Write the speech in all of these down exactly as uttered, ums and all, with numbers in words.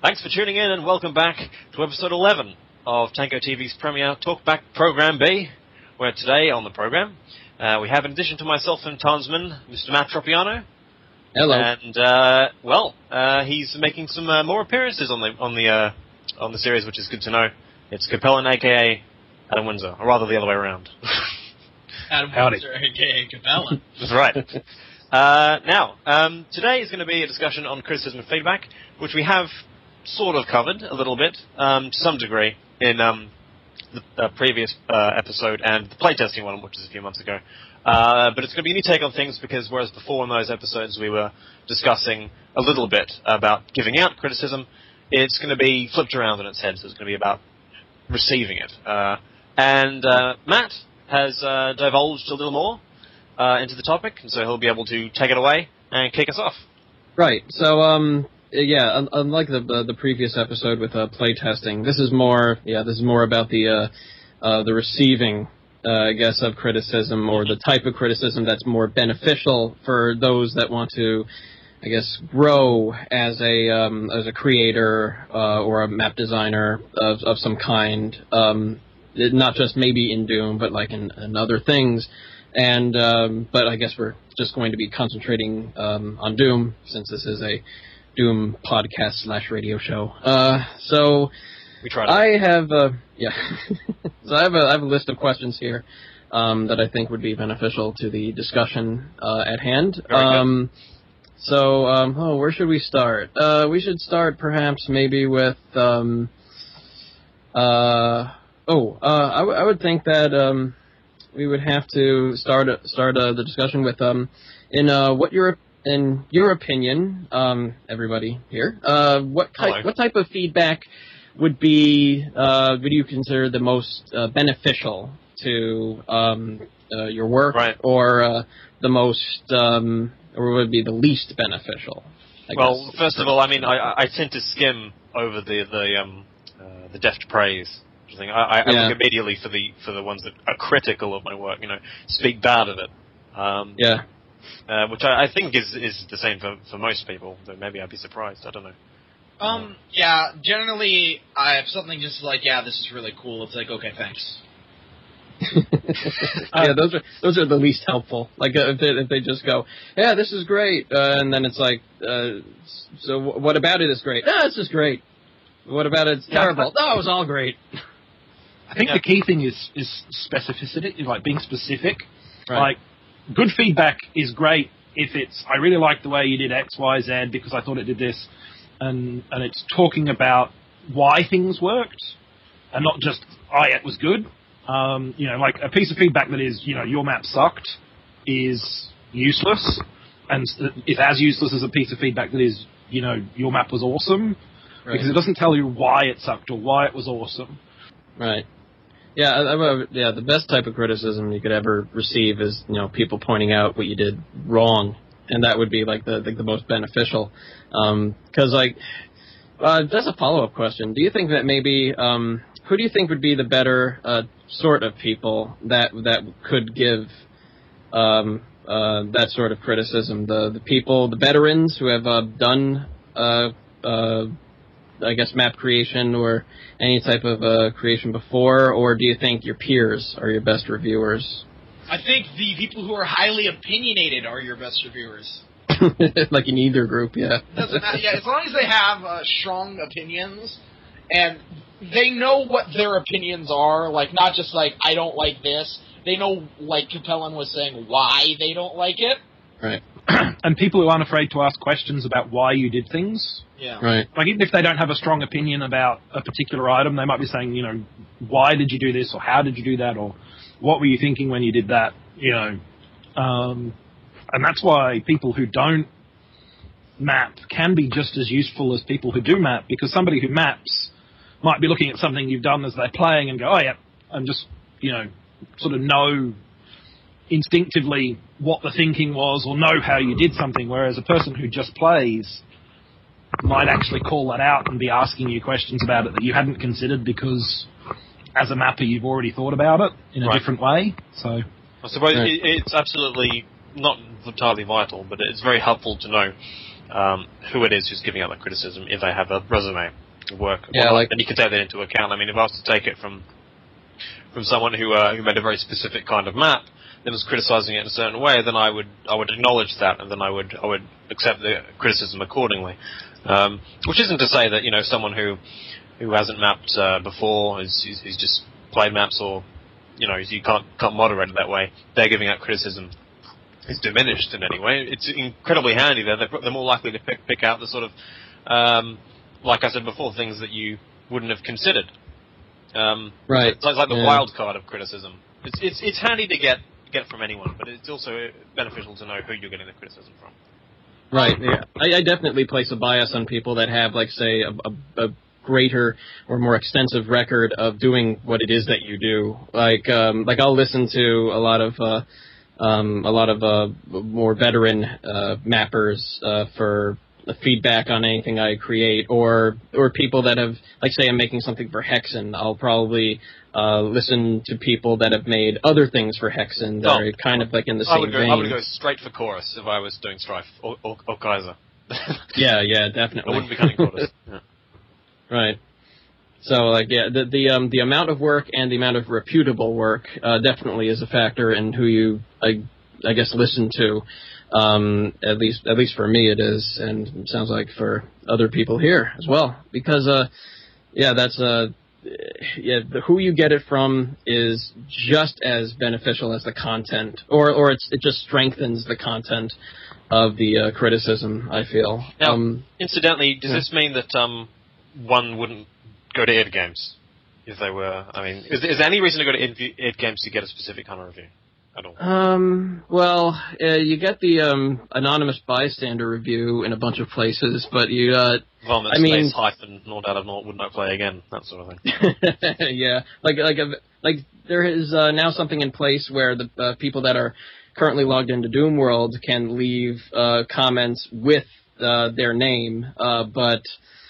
Thanks for tuning in and welcome back to episode eleven of Tango T V's premiere Talkback Program B, where today on the program uh, we have, in addition to myself and Townsman, Mister Matt Tropiano. Hello. And, uh, well, uh, he's making some uh, more appearances on the on the, uh, on the series, which is good to know. It's Capellan, a k a. Adam Windsor, or rather the other way around. Adam Howdy. Windsor, a k a. Capellan. That's right. Uh, now, um, today is going to be a discussion on criticism and feedback, which we have sort of covered a little bit, um, to some degree, in um, the uh, previous uh, episode and the playtesting one, which was a few months ago. Uh, but it's going to be a new take on things because whereas before in those episodes we were discussing a little bit about giving out criticism, it's going to be flipped around on its head, so it's going to be about receiving it. Uh, and uh, Matt has uh, divulged a little more uh, into the topic, and so he'll be able to take it away and kick us off. Right. So, um, yeah, un- unlike the uh, the previous episode with uh, playtesting, this is more, yeah, this is more about the uh, uh, the receiving, uh, I guess, of criticism, or the type of criticism that's more beneficial for those that want to, I guess, grow as a um, as a creator uh, or a map designer of of some kind. Um, not just maybe in Doom, but like in, in other things. And um, but I guess we're just going to be concentrating um, on Doom, since this is a Doom podcast slash radio show. Uh, so we tried. I have uh, yeah. so I have a I have a list of questions here um, that I think would be beneficial to the discussion uh, at hand. Very good. Um, so um, oh, where should we start? Uh, we should start perhaps maybe with um, uh, oh uh, I, w- I would think that. Um, We would have to start start uh, the discussion with um in uh what your in your opinion, um everybody here, uh what type Hello. what type of feedback would be uh would you consider the most uh, beneficial to um uh, your work, right. or uh, the most um or would be the least beneficial? I Well, guess. first of all, I mean, I, I tend to skim over the the um uh, the deft praise. Thing. I, I, I Yeah. look immediately for the for the ones that are critical of my work, you know, speak bad of it. Um, yeah. uh, which I, I think is is the same for, for most people, though maybe I'd be surprised. I don't know. Um, yeah, generally, I have something just like, yeah, this is really cool. It's like, okay, thanks. yeah, those are those are the least helpful. Like uh, if they if they just go, yeah, this is great, uh, and then it's like, uh, so w- what about it is great? Ah, it's just great. What about it? It's Yeah, terrible. but- No, it was all great. I think Yeah. the key thing is is specificity, is like being specific. Right. Like, good feedback is great if it's, I really like the way you did X, Y, Z because I thought it did this, and and it's talking about why things worked, and not just, oh yeah, it was good. Um, you know, like a piece of feedback that is, you know, your map sucked is useless, and is as useless as a piece of feedback that is, you know, your map was awesome, Right. because it doesn't tell you why it sucked or why it was awesome. Right. Yeah, I, I, yeah. The best type of criticism you could ever receive is, you know, people pointing out what you did wrong, and that would be like the the, the most beneficial. Because like, uh, that's a follow up question. Do you think that maybe um, who do you think would be the better uh, sort of people that that could give um, uh, that sort of criticism? The the people, the veterans who have uh, done. Uh, uh, I guess map creation or any type of uh, creation before, or do you think your peers are your best reviewers? I think the people who are highly opinionated are your best reviewers. Like in either group, yeah. Doesn't matter. Yeah, as long as they have uh, strong opinions and they know what their opinions are, like not just like I don't like this. They know, like Capellan was saying, why they don't like it. Right. And people who aren't afraid to ask questions about why you did things. Yeah. Right. Like, even if they don't have a strong opinion about a particular item, they might be saying, you know, why did you do this, or how did you do that, or what were you thinking when you did that, you know. Um, and that's why people who don't map can be just as useful as people who do map, because somebody who maps might be looking at something you've done as they're playing and go, oh, yeah, and just, you know, sort of know instinctively what the thinking was or know how you did something, whereas a person who just plays might actually call that out and be asking you questions about it that you hadn't considered because as a mapper you've already thought about it in a Right. different way. So I suppose Right. it, it's absolutely not entirely vital, but it's very helpful to know um, who it is who's giving out that criticism, if they have a resume of work. Yeah, or like- and you can take that into account. I mean, if I was to take it from from someone who uh, who made a very specific kind of map, then was criticizing it in a certain way, then I would I would acknowledge that, and then I would I would accept the criticism accordingly. Um, which isn't to say that, you know, someone who who hasn't mapped uh, before, who's, who's, who's just played maps, or, you know, you can't can't moderate it that way, they're giving out criticism is diminished in any way. It's incredibly handy. They're they're more likely to pick pick out the sort of, um, like I said before, things that you wouldn't have considered. Um, Right. It's like, like the Yeah. wild card of criticism. It's it's it's handy to get get from anyone, but it's also beneficial to know who you're getting the criticism from. Right. Yeah. I, I definitely place a bias on people that have, like, say, a, a, a greater or more extensive record of doing what it is that you do. Like, um, like I'll listen to a lot of, uh, um, a lot of uh, more veteran uh, mappers uh, for feedback on anything I create, or or people that have, like, say, I'm making something for Hexen. I'll probably uh, listen to people that have made other things for Hexen that Oh. are kind of like in the I same would go vein. I would go straight for chorus if I was doing Strife or, or, or Kaiser. Yeah, yeah, I definitely. wouldn't be cutting chorus. Yeah. Right. So, like, yeah, the the um the amount of work and the amount of reputable work uh, definitely is a factor in who you, I, I guess, listen to. Um, at least, at least for me, it is, and it sounds like for other people here as well. Because, uh, yeah, that's uh, yeah, the, who you get it from is just as beneficial as the content, or or it's, it just strengthens the content of the uh, criticism, I feel. Now, um, incidentally, does yeah. this mean that um, one wouldn't go to id Games if they were? I mean, is, is there any reason to go to id, id Games to get a specific kind of review at all? Um, well, uh, you get the um, anonymous bystander review in a bunch of places, but you, uh, Vomit I mean- space hyphen not out of not would not play again, that sort of thing. yeah, like like a, like there is uh, now something in place where the uh, people that are currently logged into Doom World can leave uh, comments with uh, their name, uh, but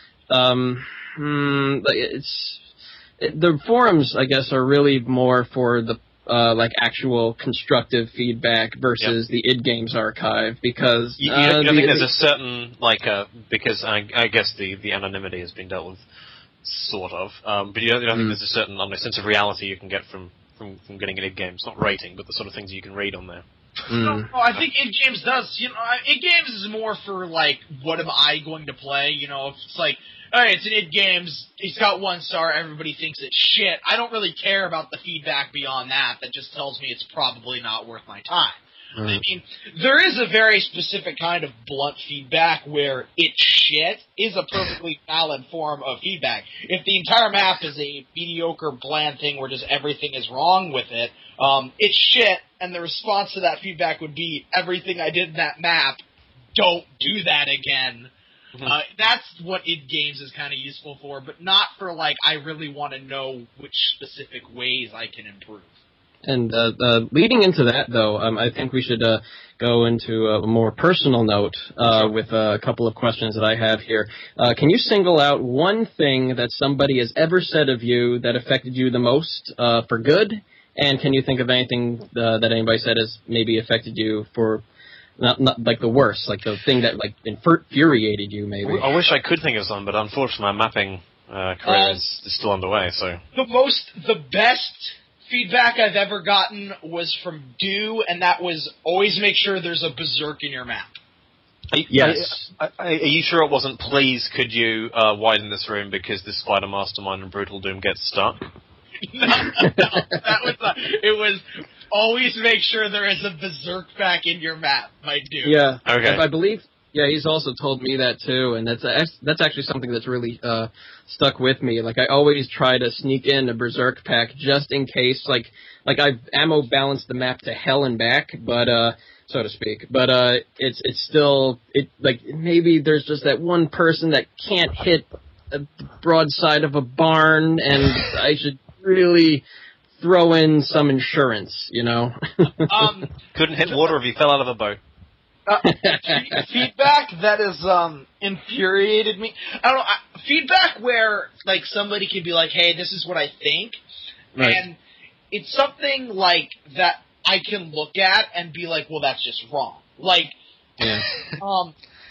um, hmm, like, it's it, the forums, I guess, are really more for the uh, like actual constructive feedback versus the id Games archive, because You, you, uh, don't, you don't the- think there's a certain, like, uh, because I, I guess the, the anonymity has been dealt with, sort of, um, but you don't, you don't think Mm. there's a certain, I don't know, sense of reality you can get from, from, from getting an id Games, not rating, but the sort of things you can read on there. Mm. No, no, I think id Games does. You know, id Games is more for, like, what am I going to play? You know, if it's like, hey, it's an id Games, it's got one star, everybody thinks it's shit. I don't really care about the feedback beyond that. That just tells me it's probably not worth my time. Mm. I mean, there is a very specific kind of blunt feedback where it's shit is a perfectly valid form of feedback. If the entire map is a mediocre, bland thing where just everything is wrong with it, um, it's shit, and the response to that feedback would be, everything I did in that map, don't do that again. Mm-hmm. Uh, that's what id Games is kind of useful for, but not for, like, I really want to know which specific ways I can improve. And uh, uh, leading into that, though, um, I think we should uh, go into a more personal note uh, with uh, a couple of questions that I have here. Uh, can you single out one thing that somebody has ever said of you that affected you the most uh, for good? And can you think of anything uh, that anybody said has maybe affected you for not, not like the worst, like the thing that like infuriated you, maybe? I wish I could think of some, but unfortunately my mapping uh, career Uh, is, is still underway, so... The most, the best feedback I've ever gotten was from Do, and that was always make sure there's a berserk in your map. Are you, Yes. Are, are, are you sure it wasn't, please, could you uh, widen this room because this Spider Mastermind and Brutal Doom gets stuck? no, no, that was a, it was always make sure there is a berserk back in your map, my dude. Yeah. Okay. I believe. Yeah, he's also told me that too, and that's that's actually something that's really uh, stuck with me. Like I always try to sneak in a berserk pack just in case. Like like I've ammo balanced the map to hell and back, but uh, so to speak. But uh, it's it's still it like maybe there's just that one person that can't hit a broadside of a barn, and I should really throw in some insurance, you know. Um, Couldn't hit water if you fell out of a boat. Uh, fe- feedback that has um, infuriated me. I don't know. I, feedback where like somebody can be like, "Hey, this is what I think," Right. and it's something like that I can look at and be like, "Well, that's just wrong." Like, Yeah. um,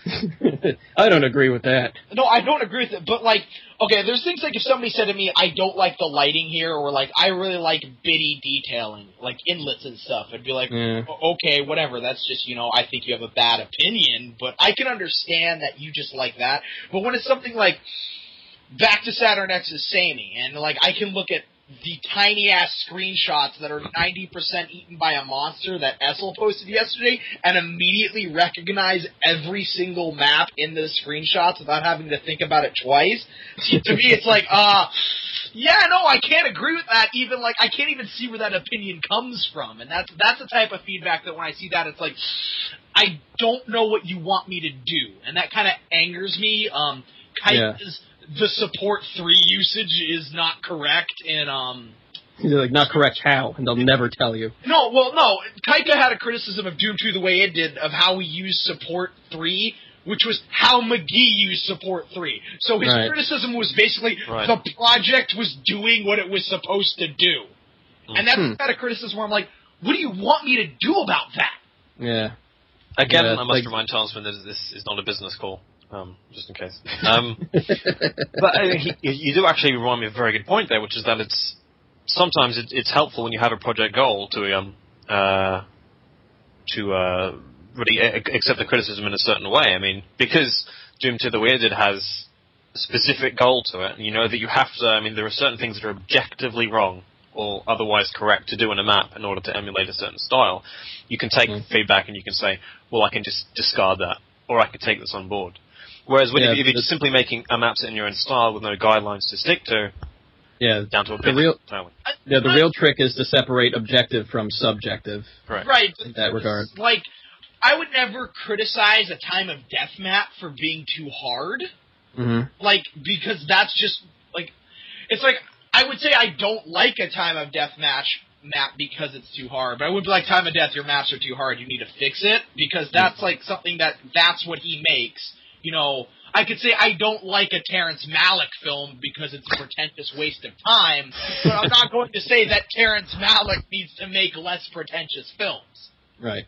I don't agree with that. No, I don't agree with it, but, like, okay, there's things like if somebody said to me, I don't like the lighting here, or, like, I really like bitty detailing, like inlets and stuff, I'd be like, Yeah. okay, whatever, that's just, you know, I think you have a bad opinion, but I can understand that you just like that. But when it's something like Back to Saturn X's Samey, and, like, I can look at the tiny-ass screenshots that are ninety percent eaten by a monster that Essel posted yesterday and immediately recognize every single map in the screenshots without having to think about it twice. To me, it's like, uh, yeah, no, I can't agree with that. Even, like, I can't even see where that opinion comes from. And that's, that's the type of feedback that when I see that, it's like, I don't know what you want me to do. And that kind of angers me. Um, Kite Yeah. is... The support three usage is not correct, and um. You're like, not correct how, and they'll never tell you. No, well, no. Kaika had a criticism of Doom two the way it did of how we used support three, which was how McGee used support three. So his Right. criticism was basically Right. the project was doing what it was supposed to do, and that's Hmm. the kind of criticism where I'm like, what do you want me to do about that? Yeah. Again, Yeah, I must like- remind Chancellor that this is not a business call, um, just in case. Um, but uh, he, you do actually remind me of a very good point there, which is that it's sometimes it, it's helpful when you have a project goal to um uh to uh really a- accept the criticism in a certain way. I mean, because Doom two the Weirded has a specific goal to it, and you know that you have to. I mean, there are certain things that are objectively wrong or otherwise correct to do in a map in order to emulate a certain style. You can take Mm. feedback and you can say, well, I can just discard that, or I can take this on board. Whereas when Yeah, if, if you're the- just simply making a map set in your own style with no guidelines to stick to, Yeah. down to a The bit. real- Totally. Yeah, the real trick is to separate objective from subjective. Correct. Right. In that regard. Like, I would never criticize a Time of Death map for being too hard. Mm-hmm. Like, because that's just, like, it's like, I would say I don't like a Time of Death match map because it's too hard, but I would be like, Time of Death, your maps are too hard, you need to fix it, because that's, like, something that, that's what he makes. You know, I could say I don't like a Terrence Malick film because it's a pretentious waste of time, but I'm not going to say that Terrence Malick needs to make less pretentious films. Right.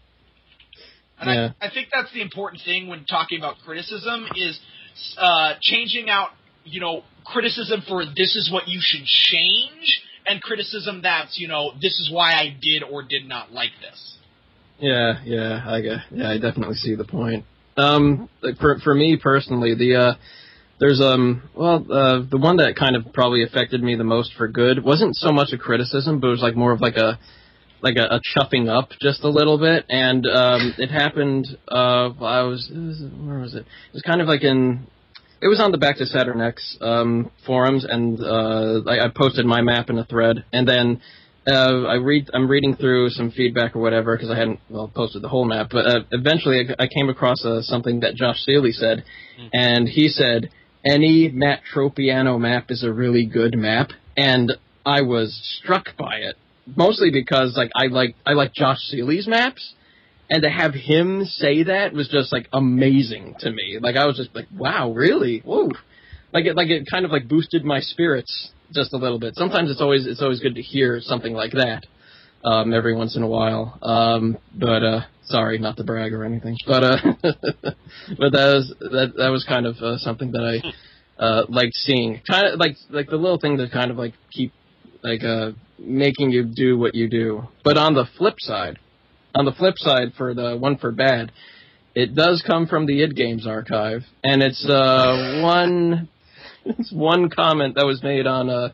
And Yeah. I, I think that's the important thing when talking about criticism is uh, changing out, you know, criticism for this is what you should change, and criticism that's, you know, this is why I did or did not like this. Yeah, yeah, I get, yeah, I definitely see the point. Um, like for for me personally, the uh, there's um, well, uh, the one that kind of probably affected me the most for good wasn't so much a criticism, but it was like more of like a like a, a chuffing up just a little bit, and um, it happened. Uh, I was, it was where was it? It was kind of like in. It was on the Back to Saturn X um, forums, and uh, I, I posted my map in a thread, and then uh, I read. I'm reading through some feedback or whatever because I hadn't well posted the whole map, but uh, eventually I, I came across uh, something that Josh Seeley said, mm. and he said any Matt Tropiano map is a really good map, and I was struck by it mostly because like I like I like Josh Seeley's maps. And to have him say that was just, like, amazing to me. Like, I was just like, wow, really? Whoa. Like, it, like, it kind of, like, boosted my spirits just a little bit. Sometimes it's always, it's always good to hear something like that, um, every once in a while. Um, but, uh, sorry, not to brag or anything. But, uh, but that was, that, that was kind of, uh, something that I, uh, liked seeing. Kind of, like, like, the little thing that kind of, like, keep, like, uh, making you do what you do. But on the flip side, On the flip side, for the one for bad, it does come from the id Games archive, and it's uh, one it's one comment that was made on a,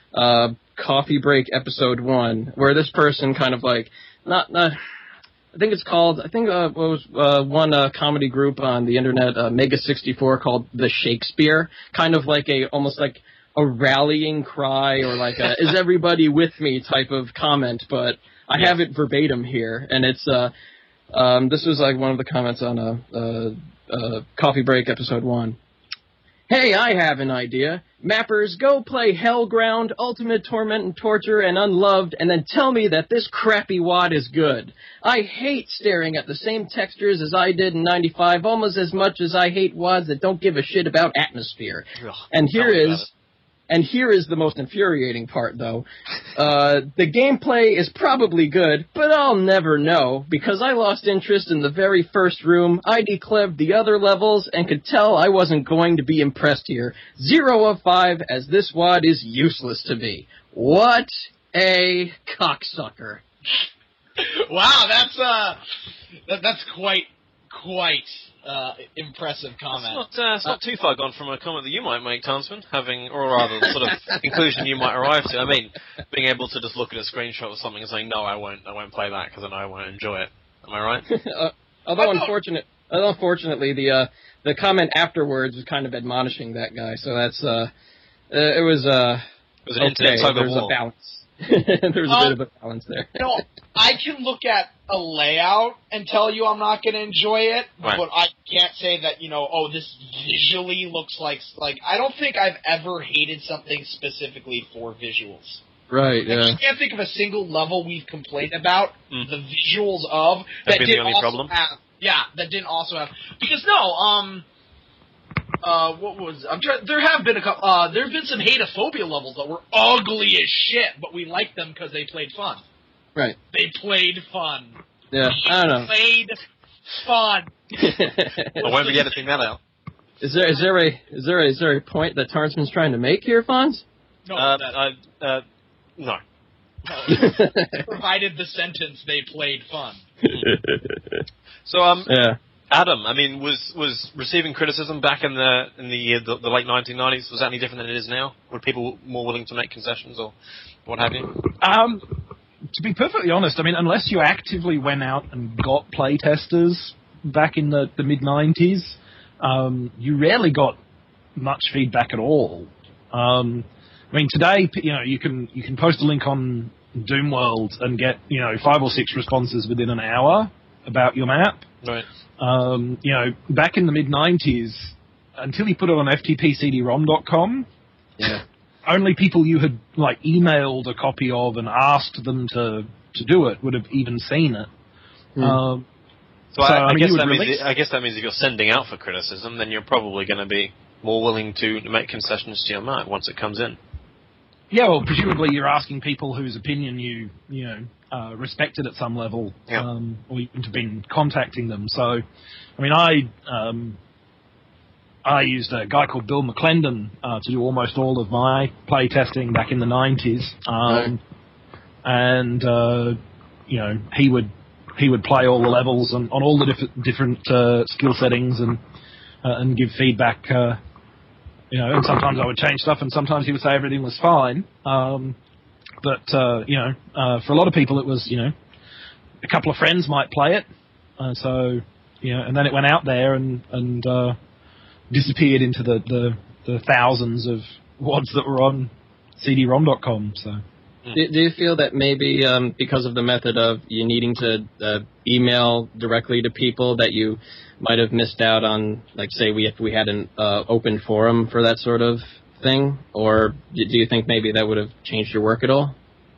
a Coffee Break episode one, where this person kind of like not not I think it's called I think uh, what was uh, one uh, comedy group on the internet, uh, Mega sixty-four, called The Shakespeare, kind of like a almost like a rallying cry or like a is everybody with me type of comment, but I yeah. have it verbatim here, and it's, uh, um, this was like one of the comments on a, a, a Coffee Break episode one. Hey, I have an idea. Mappers, go play Hellground, Ultimate Torment and Torture, and Unloved, and then tell me that this crappy W O D is good. I hate staring at the same textures as I did in ninety-five, almost as much as I hate W O Ds that don't give a shit about atmosphere. Ugh, and here is, And here is the most infuriating part, though. Uh, the gameplay is probably good, but I'll never know, because I lost interest in the very first room, I decleved the other levels, and could tell I wasn't going to be impressed here. Zero of five, as this W O D is useless to me. What a cocksucker. Wow, that's, uh, that, that's quite, quite... Uh, impressive comment. It's not, uh, it's not too far gone from a comment that you might make, Tansman, having, or rather, the sort of conclusion you might arrive to. I mean, being able to just look at a screenshot of something and saying, no, I won't, I won't play that because I know I won't enjoy it. Am I right? uh, although, unfortunate, although unfortunately, the uh, the comment afterwards was kind of admonishing that guy. So that's uh, uh it was uh, it was an okay, internet tug of there's war. a balance. There's a um, bit of a balance there. You know, I can look at a layout and tell you I'm not going to enjoy it, right. but I can't say that, you know, oh, this visually looks like, like, I don't think I've ever hated something specifically for visuals. Right, yeah. I can't think of a single level we've complained about mm. the visuals of That's that been didn't the only also problem? have, yeah, that didn't also have, because no, um, Uh, what was I'm trying? There have been a couple. Uh, there have been some Hate-ophobia levels that were ugly as shit, but we liked them because they played fun. Right. They played fun. Yeah, they I don't know. Played fun. I won't be editing that out. Is there is there a is there a, is there a point that Tarnsman's trying to make here, Fonz? No, Uh, that, uh, uh, no. no. Provided the sentence, they played fun. So, um, Yeah. Adam, I mean, was was receiving criticism back in the in the uh, the, the late nineteen nineties, was that any different than it is now? Were people more willing to make concessions or what have you? Um, to be perfectly honest, I mean, unless you actively went out and got playtesters back in the, the mid nineties, um, you rarely got much feedback at all. Um, I mean, today, you know, you can you can post a link on Doomworld and get, you know, five or six responses within an hour about your map. Right. Um, you know, back in the mid nineties, until you put it on F T P C D ROM dot com, Yeah. only people you had like emailed a copy of and asked them to, to do it would have even seen it. Hmm. Um, So, So, I, I I, mean, guess you would that means release- I guess that means if you're sending out for criticism, then you're probably going to be more willing to make concessions to your map once it comes in. yeah, well, presumably you're asking people whose opinion you, you know, uh, respected at some level, Yeah. um, or you've been contacting them. So, I mean, I, um, I used a guy called Bill McClendon uh, to do almost all of my play testing back in the nineties. Um, and, uh, you know, he would, he would play all the levels and on all the diff- different uh, skill settings and, uh, and give feedback, uh, you know, and sometimes I would change stuff and sometimes he would say everything was fine. Um, But, uh, you know, uh, for a lot of people it was, you know, a couple of friends might play it. Uh, so, you know, and then it went out there and, and uh, disappeared into the, the, the thousands of W O Ds that were on C D ROM dot com. So. Do, do you feel that maybe um, because of the method of you needing to uh, email directly to people that you might have missed out on, like, say, we if we had an uh, open forum for that sort of thing? Or do you think maybe that would have changed your work at all?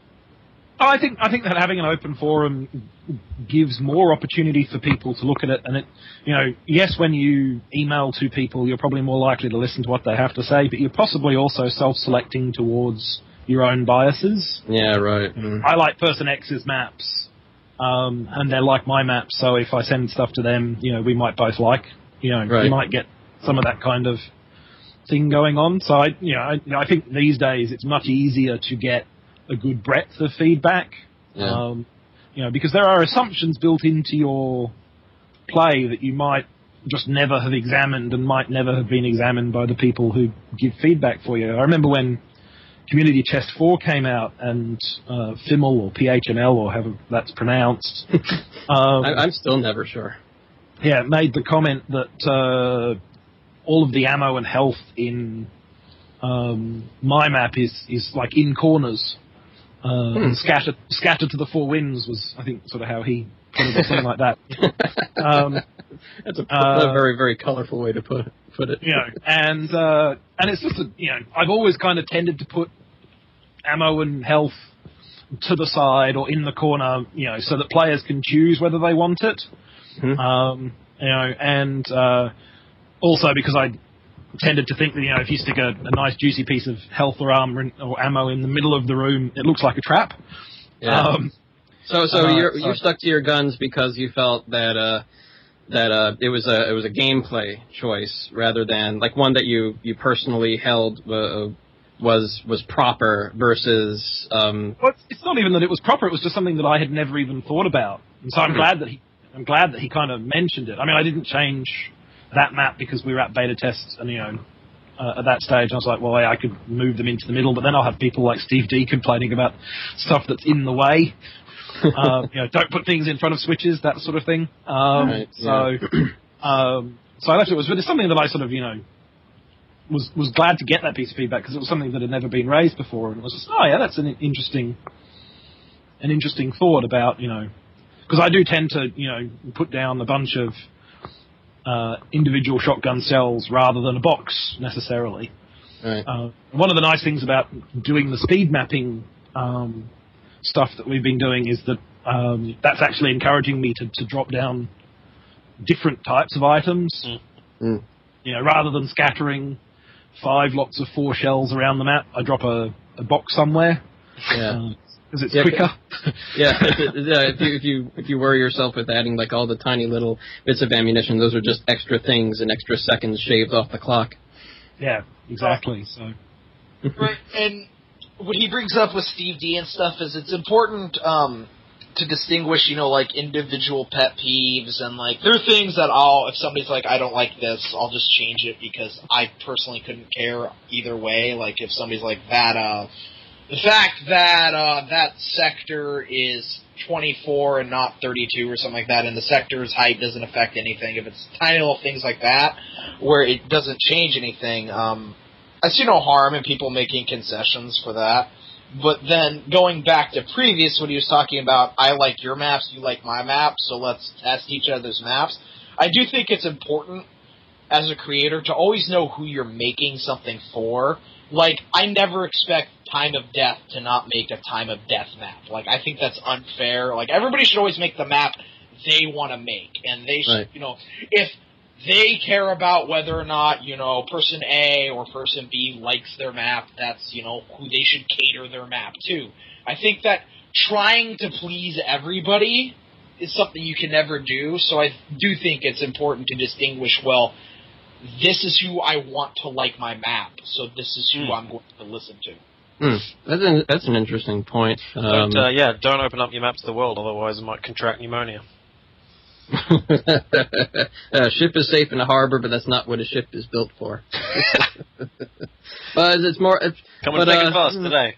Oh, I think I think that having an open forum gives more opportunity for people to look at it, and it, you know, yes, when you email to people, you're probably more likely to listen to what they have to say, but you're possibly also self-selecting towards your own biases. Yeah, right. Mm. I like Person X's maps, um, and they're like my maps, so if I send stuff to them, you know, we might both like, you know, Right. you might get some of that kind of thing going on. So I, you know, I, I think these days it's much easier to get a good breadth of feedback, Yeah. um, you know, because there are assumptions built into your play that you might just never have examined and might never have been examined by the people who give feedback for you. I remember when Community Chest four came out and uh, F I M L or P H M L or however that's pronounced, um, I, I'm still never sure. yeah, made the comment that uh, all of the ammo and health in um, my map is, is like in corners. Uh, Hmm. and scattered, scattered to the four winds was, I think, sort of how he put it, or something like that. Um, That's a, uh, a very, very colorful way to put put it. you know, and uh, and it's just, a, you know, I've always kind of tended to put ammo and health to the side or in the corner, you know, so that players can choose whether they want it. Hmm. Um, you know, and uh, also because I tended to think that, you know, if you stick a, a nice juicy piece of health or armor in, or ammo in the middle of the room, it looks like a trap. Yeah. Um, so so uh, you're so- you're stuck to your guns because you felt that uh that uh it was a it was a gameplay choice rather than like one that you you personally held uh, was was proper versus um Well, it's- it's not even that it was proper. It was just something that I had never even thought about, and so I'm Mhm. glad that he, I'm glad that he kind of mentioned it. I mean, I didn't change that map because we were at beta test, and you know, uh, at that stage I was like, well, I, I could move them into the middle, but then I'll have people like Steve D complaining about stuff that's in the way. um, you know, don't put things in front of switches, that sort of thing. Um, Right, so, um, so I left it. Was, but it's something that I sort of, you know, was was glad to get that piece of feedback because it was something that had never been raised before, and it was just, oh yeah, that's an interesting, an interesting thought about, you know, because I do tend to, you know, put down a bunch of uh, individual shotgun cells rather than a box necessarily. right. Uh, one of the nice things about doing the speed mapping um, stuff that we've been doing is that um, that's actually encouraging me to, to drop down different types of items. Mm. Mm. You know, rather than scattering five lots of four shells around the map, I drop a, a box somewhere Yeah. because it's Yeah, quicker. Yeah, if, it- yeah, if you if you if you worry yourself with adding like all the tiny little bits of ammunition, those are just extra things and extra seconds shaved off the clock. Yeah, exactly. So Right, and what he brings up with Steve D and stuff is it's important um, to distinguish, you know, like individual pet peeves and like there are things that I'll, if somebody's like, I don't like this, I'll just change it because I personally couldn't care either way. Like if somebody's like that, uh, the fact that uh, that sector is twenty-four and not thirty-two or something like that, and the sector's height doesn't affect anything. If it's tiny little things like that, where it doesn't change anything, um, I see no harm in people making concessions for that. But then going back to previous, when he was talking about, I like your maps, you like my maps, so let's test each other's maps. I do think it's important as a creator to always know who you're making something for. Like, I never expect Time of Death to not make a Time of Death map. Like, I think that's unfair. Like, everybody should always make the map they want to make. And they should, Right. you know, if they care about whether or not, you know, person A or person B likes their map, that's, you know, who they should cater their map to. I think that trying to please everybody is something you can never do, so I do think it's important to distinguish, well, this is who I want to like my map, so this is who Mm. I'm going to listen to. Hmm. That's an that's an interesting point. Um, Don't, uh, yeah, don't open up your map to the world, otherwise it might contract pneumonia. a ship is safe in a harbor, but that's not what a ship is built for. But it's more. It's, Coming but, thick uh, and fast today.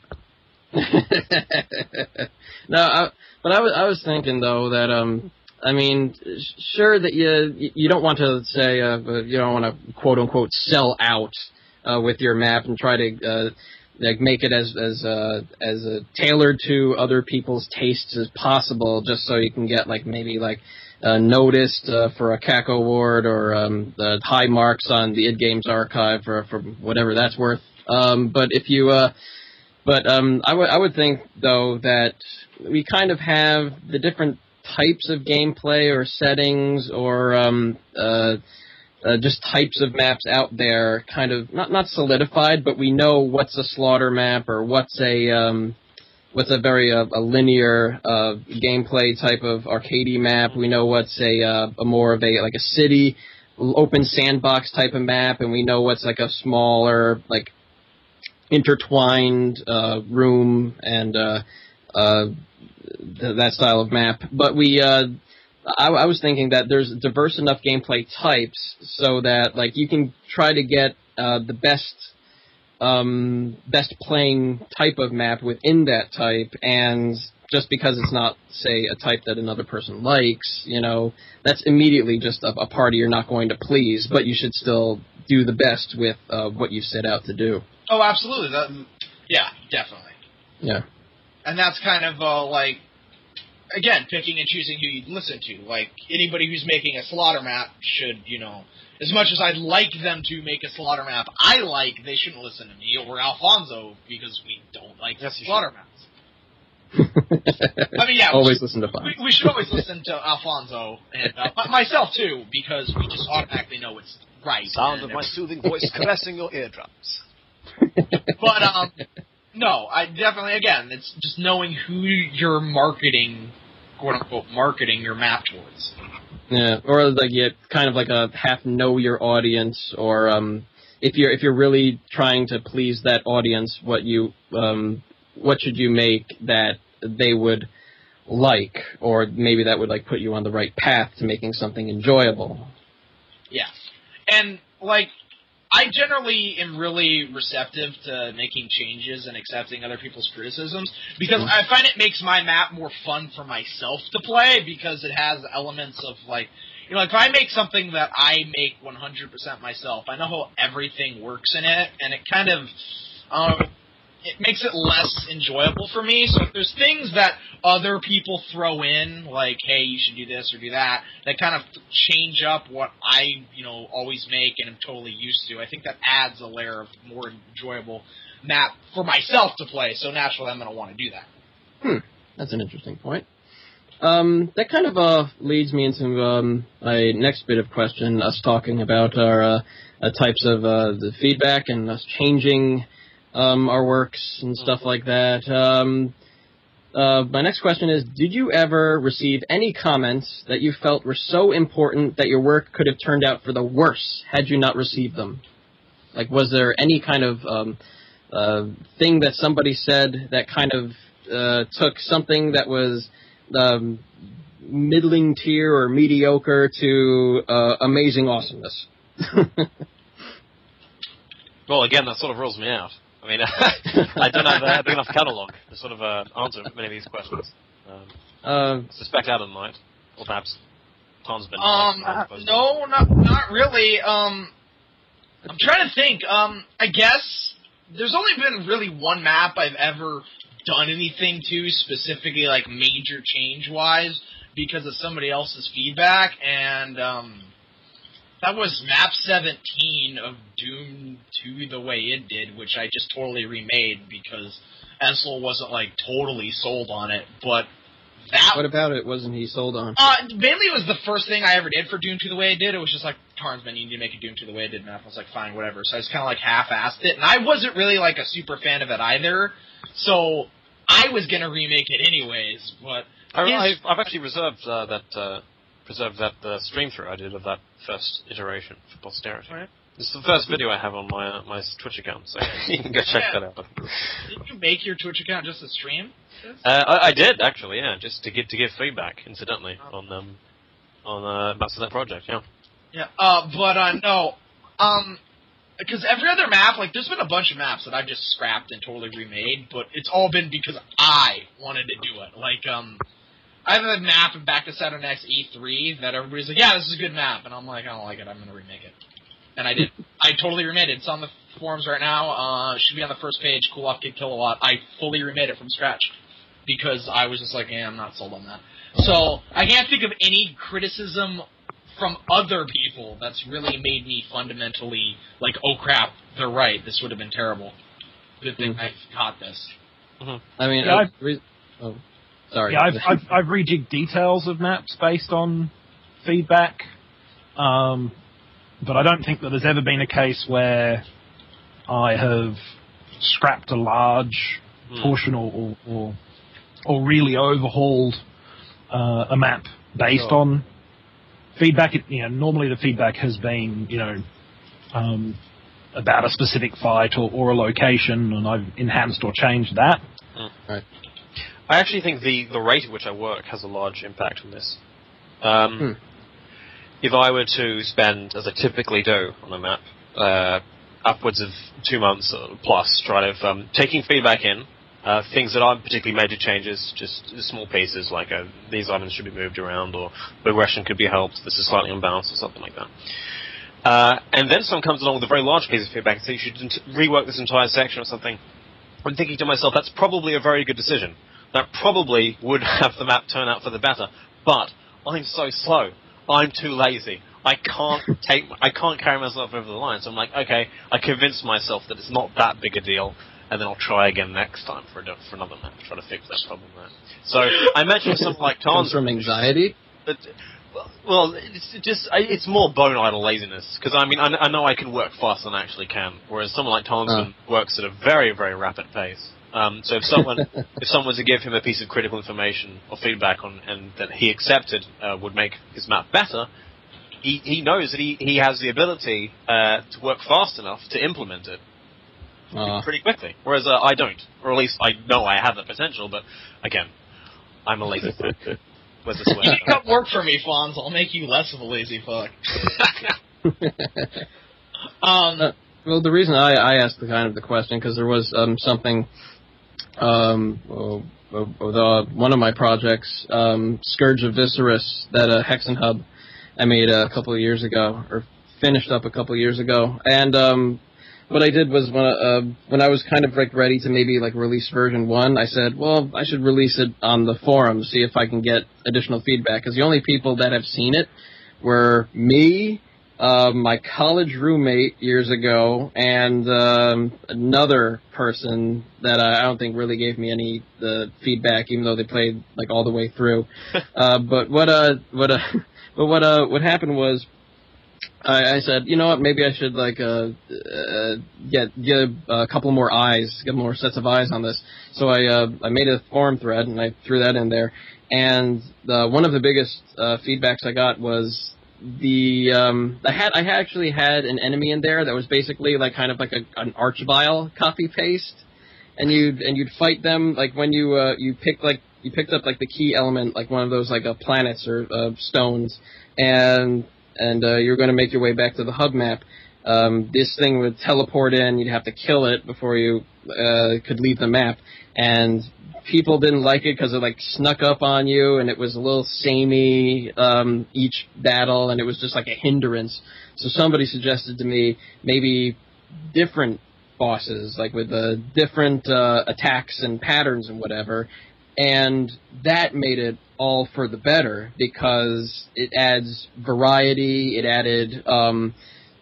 no, I, but I was I was thinking though that um I mean sh- sure that you you don't want to say uh, you don't want to quote unquote sell out uh, with your map and try to uh, like make it as as uh, as uh, tailored to other people's tastes as possible, just so you can get like maybe like uh, noticed uh, for a C A C award or um, the high marks on the id Games archive for for whatever that's worth. Um, but if you uh, But um, I would I would think though that we kind of have the different types of gameplay or settings or um, uh, uh, just types of maps out there, kind of not not solidified, but we know what's a slaughter map or what's a um, what's a very uh, a linear uh, gameplay type of arcadey map. We know what's a uh, a more of a like a city open sandbox type of map, and we know what's like a smaller like intertwined uh, room and uh, uh, th- that style of map. But we, uh, I, I was thinking that there's diverse enough gameplay types so that like you can try to get uh, the best, um, best playing type of map within that type, and just because it's not, say, a type that another person likes, you know, that's immediately just a, a party you're not going to please. But you should still do the best with uh, what you set out to do. Oh, absolutely. That, yeah, definitely. Yeah. And that's kind of uh, like, again, picking and choosing who you listen to. Like, anybody who's making a slaughter map should, you know, as much as I'd like them to make a slaughter map I like, they shouldn't listen to me or Alfonso because we don't like Yes, you slaughter maps. I mean, yeah, always we, listen to Fox. we, we should always listen to Alfonso and uh, myself too, because we just automatically know it's right. Sound and of my soothing voice caressing your eardrums. But, um, no, I definitely, again, it's just knowing who you're marketing, quote-unquote, marketing your map towards. Yeah, or like yeah, kind of like a half know your audience, or um, if you're if you're really trying to please that audience, what you um, what should you make that they would like, or maybe that would like put you on the right path to making something enjoyable. Yeah, and like I generally am really receptive to making changes and accepting other people's criticisms because mm-hmm. I find it makes my map more fun for myself to play because it has elements of, like, you know, like if I make something that I make one hundred percent myself, I know how everything works in it, and it kind of, um, it makes it less enjoyable for me. So if there's things that other people throw in, like, hey, you should do this or do that, that kind of change up what I, you know, always make and am totally used to, I think that adds a layer of more enjoyable map for myself to play. So naturally, I'm going to want to do that. Hmm, that's an interesting point. Um, that kind of uh, leads me into um, my next bit of question, us talking about our uh, uh, types of uh, the feedback and us changing Um, our works and stuff like that. Um, uh, my next question is, did you ever receive any comments that you felt were so important that your work could have turned out for the worse had you not received them? Like, was there any kind of um, uh, thing that somebody said that kind of uh, took something that was um, middling tier or mediocre to uh, amazing awesomeness? Well, again, that sort of rules me out. I mean, I don't have a big enough catalogue to sort of uh, answer many of these questions. Um, uh, I suspect Adam might, or perhaps Tom's been. Um, might, no, not not really. Um, I'm trying to think. Um, I guess there's only been really one map I've ever done anything to specifically, like major change wise, because of somebody else's feedback, and um. That was map seventeen of Doom two the way it did, which I just totally remade because Ensel wasn't, like, totally sold on it, but that... What about it wasn't he sold on? Uh, mainly it was the first thing I ever did for Doom two the way it did. It was just like, Tarnsman, you need to make a Doom two the way it did map. I was like, fine, whatever. So I just kind of, like, half-assed it, and I wasn't really, like, a super fan of it either, so I was going to remake it anyways, but... I, I've, I've actually reserved uh, that... Uh, preserved that uh, stream through I did of that first iteration for posterity. Right. This is the first video I have on my uh, my Twitch account, so you can go check yeah. that out. Did you make your Twitch account just to stream? Uh, I, I did actually, yeah, just to get to give feedback, incidentally, oh. on um on uh, Maps of that project, yeah. Yeah, uh, but uh, no, um, because every other map, like, there's been a bunch of maps that I've just scrapped and totally remade, but it's all been because I wanted to do it. Like, um. I have a map in Back to Saturn X E three that everybody's like, yeah, this is a good map. And I'm like, I don't like it. I'm going to remake it. And I did. I totally remade it. It's on the forums right now. Uh, should be on the first page. Cool Off Kid Kilowatt. I fully remade it from scratch. Because I was just like, yeah, I'm not sold on that. So, I can't think of any criticism from other people that's really made me fundamentally like, oh crap, they're right. This would have been terrible. Good thing mm-hmm. I caught this. Mm-hmm. I mean, yeah, I, re- oh. Sorry. Yeah, I've, I've, I've rejigged details of maps based on feedback, um, but I don't think that there's ever been a case where I have scrapped a large mm. portion or, or, or, or really overhauled uh, a map based sure. on feedback. It, you know, normally the feedback has been, you know, um, about a specific fight or, or a location, and I've enhanced or changed that. Mm. Right. I actually think the, the rate at which I work has a large impact on this. Um, hmm. If I were to spend, as I typically do on a map, uh, upwards of two months plus, trying to um, taking feedback in, uh, things that aren't particularly major changes, just small pieces like uh, these items should be moved around, or progression could be helped, this is slightly unbalanced, or something like that. Uh, and then someone comes along with a very large piece of feedback and says you should rework this entire section or something. I'm thinking to myself, that's probably a very good decision. That probably would have the map turn out for the better, but I'm so slow. I'm too lazy. I can't take. I can't carry myself over the line. So I'm like, okay, I convinced myself that it's not that big a deal, and then I'll try again next time for a, for another map, try to fix that problem there. So I mentioned something like Tarnsman. Comes from anxiety. But, Well, it's just it's more bone idle laziness because I mean I, I know I can work faster than I actually can, whereas someone like Tomlinson uh. works at a very very rapid pace. Um, so if someone if someone was to give him a piece of critical information or feedback on and that he accepted uh, would make his map better, he he knows that he, he has the ability uh, to work fast enough to implement it uh. pretty quickly, whereas uh, I don't, or at least I know I have the potential, but again, I'm a lazy fuck. Where's this you can come work for me, Fonz. I'll make you less of a lazy fuck. um, uh, well, the reason I, I asked the kind of the question because there was um, something. Um, well, the, one of my projects, um, Scourge of Viserys, that uh, Hexen Hub I made a couple of years ago, or finished up a couple of years ago, and um, what I did was when uh, when I was kind of like ready to maybe like release version one, I said, well, I should release it on the forum, see if I can get additional feedback, because the only people that have seen it were me, Uh, my college roommate years ago, and um, another person that I, I don't think really gave me any the feedback, even though they played like all the way through. uh, but what uh what uh but what uh what happened was, I, I said, you know what, maybe I should like uh, uh get get a couple more eyes, get more sets of eyes on this. So I uh, I made a forum thread and I threw that in there, and the, one of the biggest uh, feedbacks I got was. The um, I had I actually had an enemy in there that was basically like kind of like a, an Archvile copy paste, and you'd and you'd fight them like when you uh, you picked like you picked up like the key element like one of those like uh, planets or uh, stones, and and uh, you're going to make your way back to the hub map. Um, this thing would teleport in. You'd have to kill it before you uh, could leave the map, and people didn't like it because it like snuck up on you, and it was a little samey um, each battle, and it was just like a hindrance. So somebody suggested to me maybe different bosses, like with uh, different uh, attacks and patterns and whatever, and that made it all for the better because it adds variety. It added um,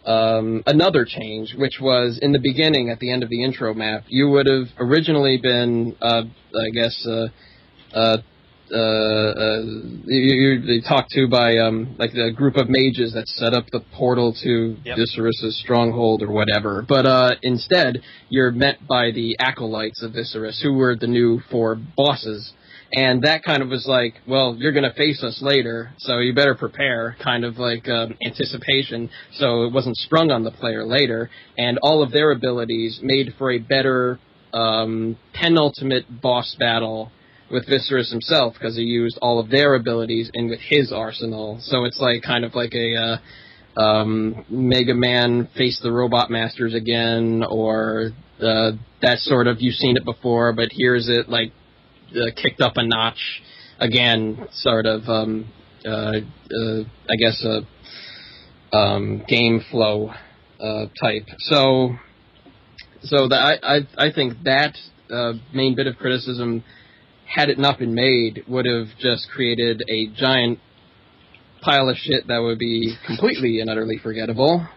um, another change, which was in the beginning, at the end of the intro map, you would have originally been, uh, I guess, uh, uh, uh, uh, you, you're talked to by um, like the group of mages that set up the portal to yep. Viserys' stronghold or whatever. But uh, instead, you're met by the acolytes of Viserys, who were the new four bosses. And that kind of was like, well, you're going to face us later, so you better prepare, kind of like um, anticipation, so it wasn't sprung on the player later. And all of their abilities made for a better um, penultimate boss battle with Viserys himself, because he used all of their abilities in with his arsenal. So it's like kind of like a uh, um, Mega Man face the Robot Masters again, or uh, that sort of, you've seen it before, but here's it like uh, kicked up a notch again, sort of, um, uh, uh, I guess, a um, game flow uh, type. So, so the, I, I, I think that uh, main bit of criticism, had it not been made, would have just created a giant pile of shit that would be completely and utterly forgettable. Right.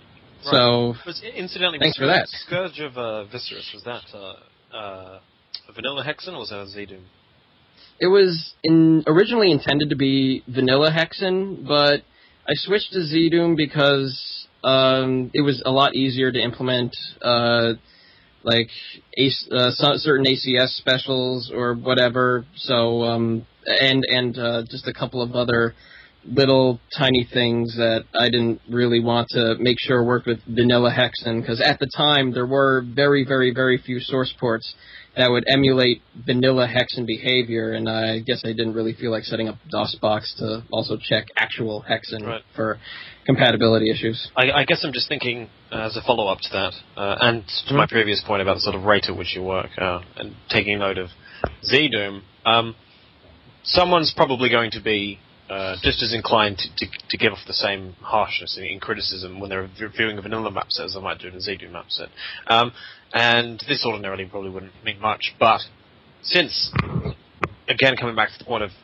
So, was, incidentally, thanks was for that. Scourge of uh, Viserys, was that uh, uh, a vanilla Hexen or was that a Zedum? It was in, originally intended to be vanilla Hexen, but I switched to Zedum because um, it was a lot easier to implement uh, like uh, certain A C S specials or whatever. So um, and and uh, just a couple of other little tiny things that I didn't really want to make sure worked with vanilla Hexen, because at the time there were very very very few source ports that would emulate vanilla Hexen behavior, and I guess I didn't really feel like setting up DOSBox to also check actual Hexen right. for compatibility issues. I, I guess I'm just thinking, uh, as a follow-up to that, uh, and to mm-hmm. my previous point about the sort of rate at which you work, uh, and taking note of Zedum, um, someone's probably going to be uh, just as inclined to, to, to give off the same harshness in, in criticism when they're viewing a vanilla map set as they might do in a Zedum map set. Um, and this ordinarily probably wouldn't mean much, but since, again, coming back to the point of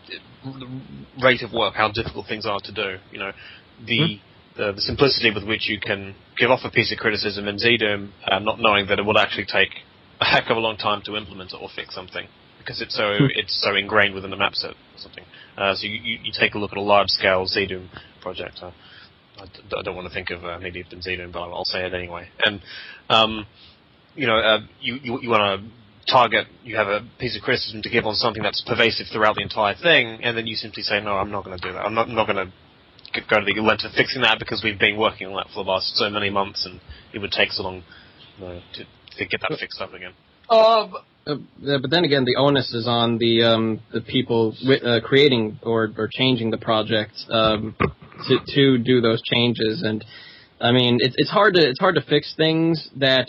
the rate of work, how difficult things are to do, you know, the mm-hmm. the, the simplicity with which you can give off a piece of criticism in Zedum, uh, not knowing that it will actually take a heck of a long time to implement it or fix something, because it's so it's so ingrained within the map set or something. Uh, so you, you, you take a look at a large-scale ZDoom project. Uh, I, d- I don't want to think of uh, maybe even ZDoom, but I'll say it anyway. And um, you know, uh, you you, you want to target, you have a piece of criticism to give on something that's pervasive throughout the entire thing, and then you simply say, no, I'm not going to do that. I'm not, I'm not going to go to the length of fixing that because we've been working on that for the last so many months, and it would take so long you know, to, to get that fixed up again. Um, Uh, but then again, the onus is on the um, the people wi- uh, creating or, or changing the project um, to to do those changes. And I mean, it's it's hard to it's hard to fix things that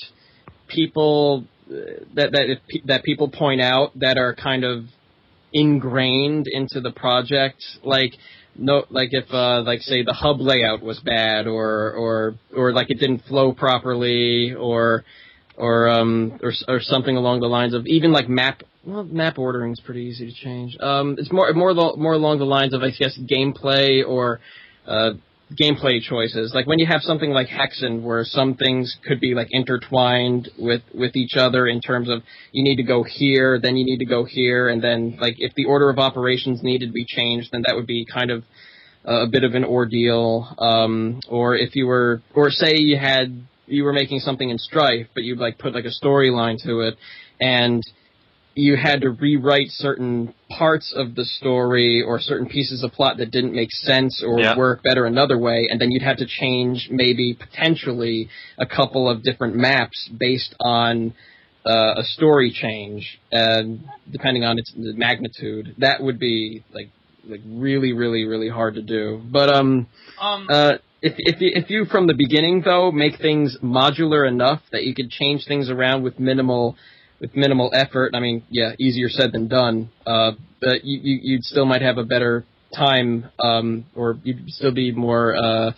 people uh, that that if pe- that people point out that are kind of ingrained into the project. Like no, like if uh, like say the hub layout was bad, or or or like it didn't flow properly, or or um or or something along the lines of even like map well map ordering is pretty easy to change. Um, it's more more lo- more along the lines of I guess gameplay or uh gameplay choices. Like when you have something like Hexen where some things could be like intertwined with with each other in terms of you need to go here, then you need to go here, and then like if the order of operations needed to be changed, then that would be kind of uh, a bit of an ordeal. Um, or if you were or say you had you were making something in Strife, but you'd like put like a storyline to it, and you had to rewrite certain parts of the story or certain pieces of plot that didn't make sense or Yeah. work better another way, and then you'd have to change maybe potentially a couple of different maps based on uh, a story change, uh, depending on its magnitude. That would be like like really, really, really hard to do. But um. um, Uh, if if you, if you from the beginning though make things modular enough that you could change things around with minimal with minimal effort, I mean, yeah, easier said than done. Uh, but you, you you'd still might have a better time, um, or you'd still be more. Uh,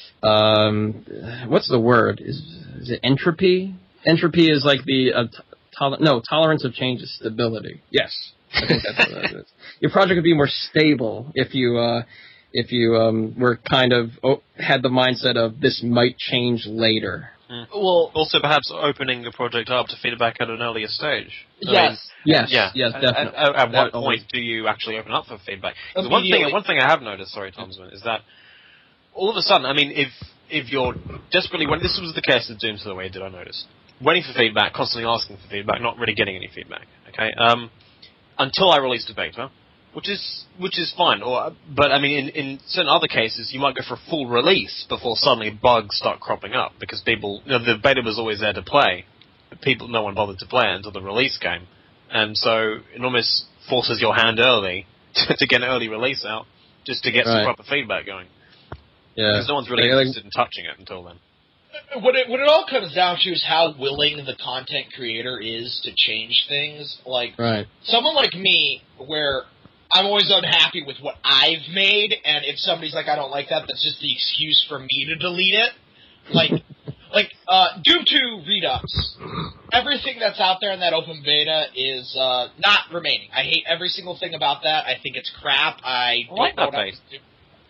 um, what's the word? Is is it entropy? Entropy is like the uh, tol- no tolerance of change is stability. Yes, I think that's what that is. Your project would be more stable if you. Uh, If you um, were kind of oh, had the mindset of this might change later. Mm. well, Also, perhaps opening the project up to feedback at an earlier stage. I yes. mean, Yes, yeah. yes, At- definitely. At, at what That point always- do you actually open up for feedback? 'Cause one thing, Immediately. one thing I have noticed, sorry, Tomsman, is that all of a sudden, I mean, if if you're desperately, when this was the case with Doom to the Way, did I notice waiting for feedback, constantly asking for feedback, not really getting any feedback. Okay, um, until I released a beta. Which is which is fine, or but I mean, in, in certain other cases, you might go for a full release before suddenly bugs start cropping up because people, you know, the beta was always there to play, but people, no one bothered to play it until the release came, and so it almost forces your hand early to, to get an early release out just to get some Right. proper feedback going. Yeah, Because no one's really Like- like- interested in touching it until then. What it, what it all comes down to is how willing the content creator is to change things. Like, right. someone like me, where I'm always unhappy with what I've made, and if somebody's like, I don't like that, that's just the excuse for me to delete it. Like, like uh, Doom two Redux. Everything that's out there in that open beta is uh, not remaining. I hate every single thing about that. I think it's crap. I don't like know that what base. I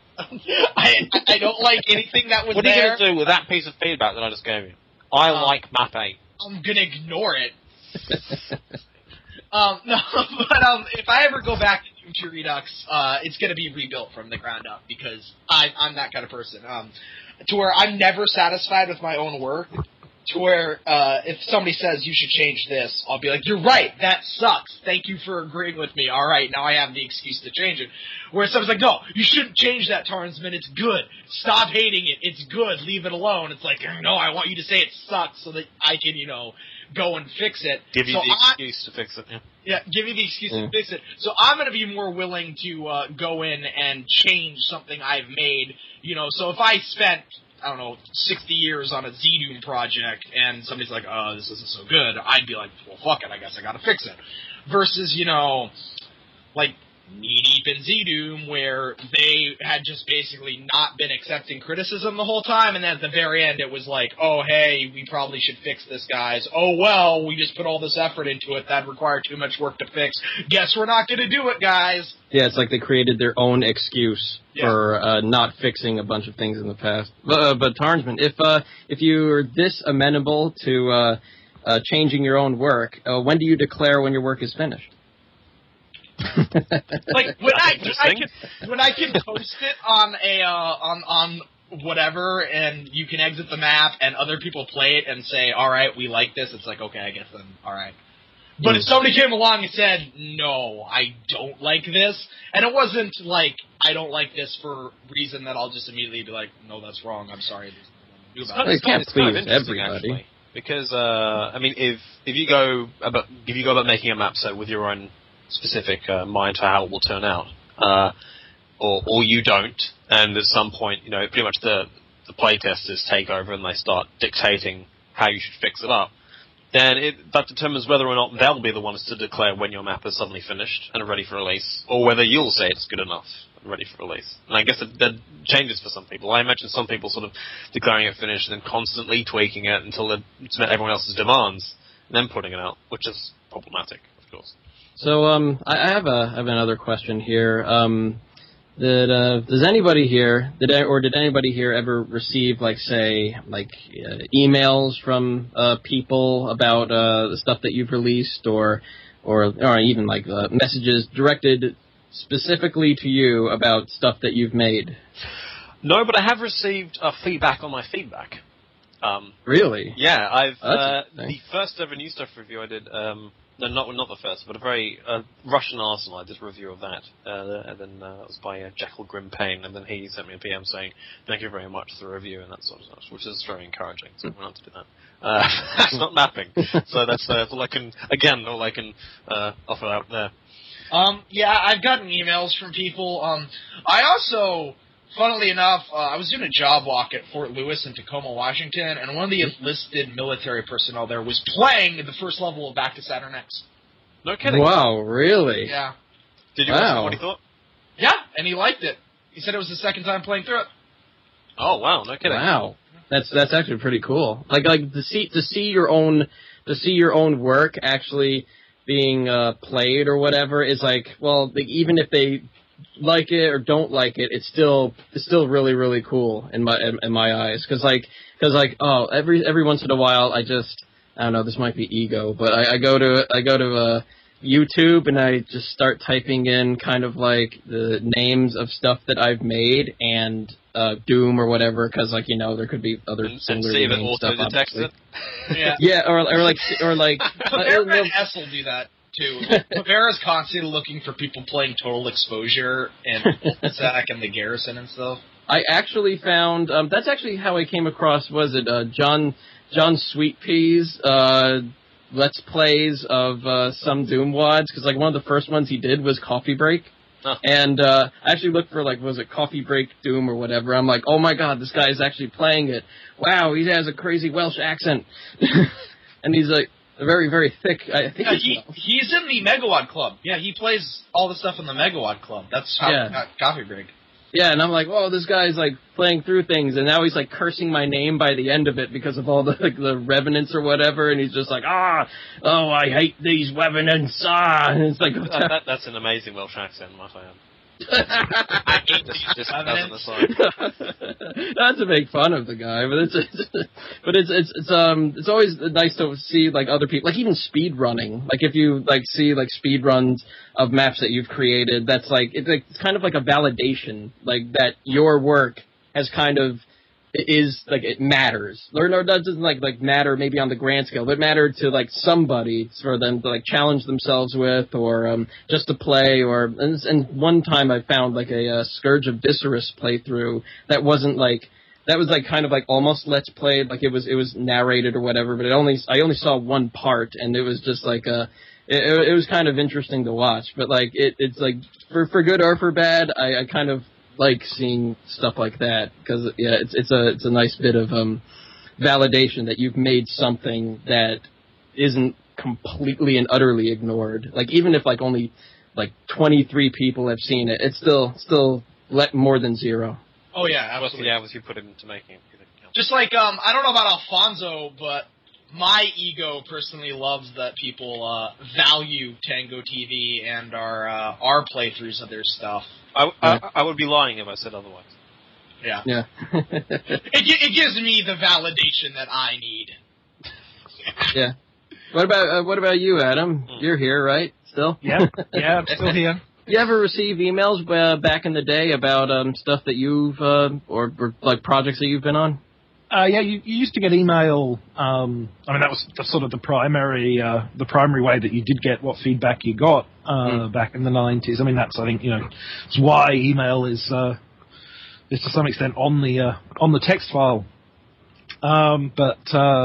I, I don't like anything that was What are you there. going to do with that piece of feedback that I just gave you? I Um, like Map eight. I'm gonna ignore it. um, no, but um, if I ever go back to Doom two Redux, uh, it's gonna be rebuilt from the ground up because I, I'm that kind of person. Um, to where I'm never satisfied with my own work. To where uh, if somebody says you should change this, I'll be like, "You're right. That sucks. Thank you for agreeing with me. All right, now I have the excuse to change it." Where someone's like, "No, you shouldn't change that, Tarnsman. It's good. Stop hating it. It's good. Leave it alone." It's like, no, I want you to say it sucks so that I can, you know, go and fix it. Give you so the I, excuse to fix it. Yeah. yeah, give me the excuse Mm. to fix it. So I'm going to be more willing to uh, go in and change something I've made. You know, so if I spent, I don't know, sixty years on a Z-Doom project and somebody's like, oh, this isn't so good, I'd be like, well, fuck it, I guess I got to fix it. Versus, you know, like knee-deep in Z-Doom where they had just basically not been accepting criticism the whole time, and then at the very end it was like, oh, hey, we probably should fix this, guys. Oh, well, we just put all this effort into it. That required too much work to fix. Guess we're not going to do it, guys. Yeah, it's like they created their own excuse Yeah. for uh, not fixing a bunch of things in the past. But, uh, but Tarnsman, if uh, if you're this amenable to uh, uh, changing your own work, uh, when do you declare when your work is finished? Like when I, when I Interesting. can when I can post it on a uh, on on whatever, and you can exit the map, and other people play it and say, "All right, we like this." It's like, okay, I guess then, all right. But Mm. if somebody came along and said, "No, I don't like this," and it wasn't like I don't like this for a reason that I'll just immediately be like, "No, that's wrong. I'm sorry." There's nothing to do It's about kind it. of, You can't it's kind of please interesting, everybody. actually, because uh, I mean, if if you go about if you go about making a map set with your own specific uh, mind for how it will turn out, uh, or or you don't, and at some point, you know, pretty much the the playtesters take over and they start dictating how you should fix it up, then it, that determines whether or not they'll be the ones to declare when your map is suddenly finished and ready for release, or whether you'll say it's good enough and ready for release. And I guess it, that changes for some people. I imagine some people sort of declaring it finished and then constantly tweaking it until it's met everyone else's demands, and then putting it out, which is problematic, of course. So, um, I I have a I have another question here. Um, did uh, does anybody here did I, or did anybody here ever receive like say like uh, emails from uh, people about uh, the stuff that you've released, or or or even like uh, messages directed specifically to you about stuff that you've made? No, but I have received uh, feedback on my feedback. Um, Really? yeah, I've Oh, that's uh, interesting. the first ever new stuff review I did. Um, no, not not the first, but a very uh, Russian Arsenal. I did a review of that, uh, and then uh, that was by uh, Jekyll Grim Payne, and then he sent me a P M saying thank you very much for the review and that sort of stuff, which is very encouraging. So I went on to do that. Uh, that's not mapping, so that's, uh, that's all I can again all I can uh, offer out there. Um, yeah, I've gotten emails from people. Um, I also, funnily enough, uh, I was doing a job walk at Fort Lewis in Tacoma, Washington, and one of the enlisted military personnel there was playing the first level of Back to Saturn X. No kidding. Wow, really? Yeah. Did you Wow. ask him what he thought? Yeah, and he liked it. He said it was the second time playing through it. Oh wow, no kidding. Wow, that's that's actually pretty cool. Like like to see to see your own to see your own work actually being uh, played or whatever is like, well, like, even if they like it or don't like it, it's still it's still really really cool in my in, in my eyes. Because like because like oh every every once in a while I just I don't know, this might be ego, but I, I go to I go to uh, YouTube and I just start typing in kind of like the names of stuff that I've made and uh, Doom or whatever, because like you know there could be other And, and similar see if it named stuff. auto-detects obviously. it. Yeah. Yeah, or or like or like Pavera S will do that, too. Pavera's constantly looking for people playing Total Exposure and Wolfsack and the Garrison and stuff. I actually found um, that's actually how I came across. Was it uh, John John Sweetpea's uh, Let's Plays of uh, some Doom wads? Because like one of the first ones he did was Coffee Break. Huh. And uh, I actually looked for, like, was it Coffee Break Doom or whatever. I'm like, oh my god, this guy is actually playing it. Wow, he has a crazy Welsh accent. And he's, like, very, very thick. I think Yeah, it's he, Welsh. he's in the Megawatt Club. Yeah, he plays all the stuff in the Megawatt Club. That's how Yeah. he got Coffee Break. Yeah, and I'm like, whoa, this guy's, like, playing through things. And now he's, like, cursing my name by the end of it because of all the, like, the revenants or whatever. And he's just like, ah, oh, I hate these revenants, ah. And it's like, that, that, that's an amazing Welsh accent, might I add. I hate Just, these just as an revenants. aside. Not to make fun of the guy, but it's, it's but it's it's it's um it's always nice to see like other people, like even speed running. Like if you like see like speed runs of maps that you've created, that's like it's like it's kind of like a validation, like that your work has kind of is like it matters. Or no, it doesn't like like matter maybe on the grand scale, but it mattered to like somebody for them to like challenge themselves with, or um just to play, or and, and one time I found like a, uh Scourge of Viscerus playthrough that wasn't like that was like kind of like almost Let's Played, like it was it was narrated or whatever, but it only I only saw one part, and it was just like a it, it was kind of interesting to watch, but like it it's like for for good or for bad, I, I kind of like seeing stuff like that because yeah, it's it's a it's a nice bit of um validation that you've made something that isn't completely and utterly ignored. Like even if like only like twenty-three people have seen it, it's still still let more than zero. Oh, yeah, What's absolutely. the hours you put into making it? Just like, um, I don't know about Alfonso, but my ego personally loves that people uh, value Tango T V and our uh, our playthroughs of their stuff. I, I, I would be lying if I said otherwise. Yeah. Yeah. It, gi- it gives me the validation that I need. Yeah. What about uh, what about you, Adam? Mm. You're here, right? still? Yeah, yeah, I'm still here. You ever receive emails uh, back in the day about um, stuff that you've, uh, or, or like projects that you've been on? Uh, yeah, you, you used to get email. Um, I mean, that was the, sort of the primary, uh, the primary way that you did get what feedback you got uh, mm. back in the nineties. I mean, that's I think you know, it's why email is uh, is to some extent on the uh, on the text file. Um, but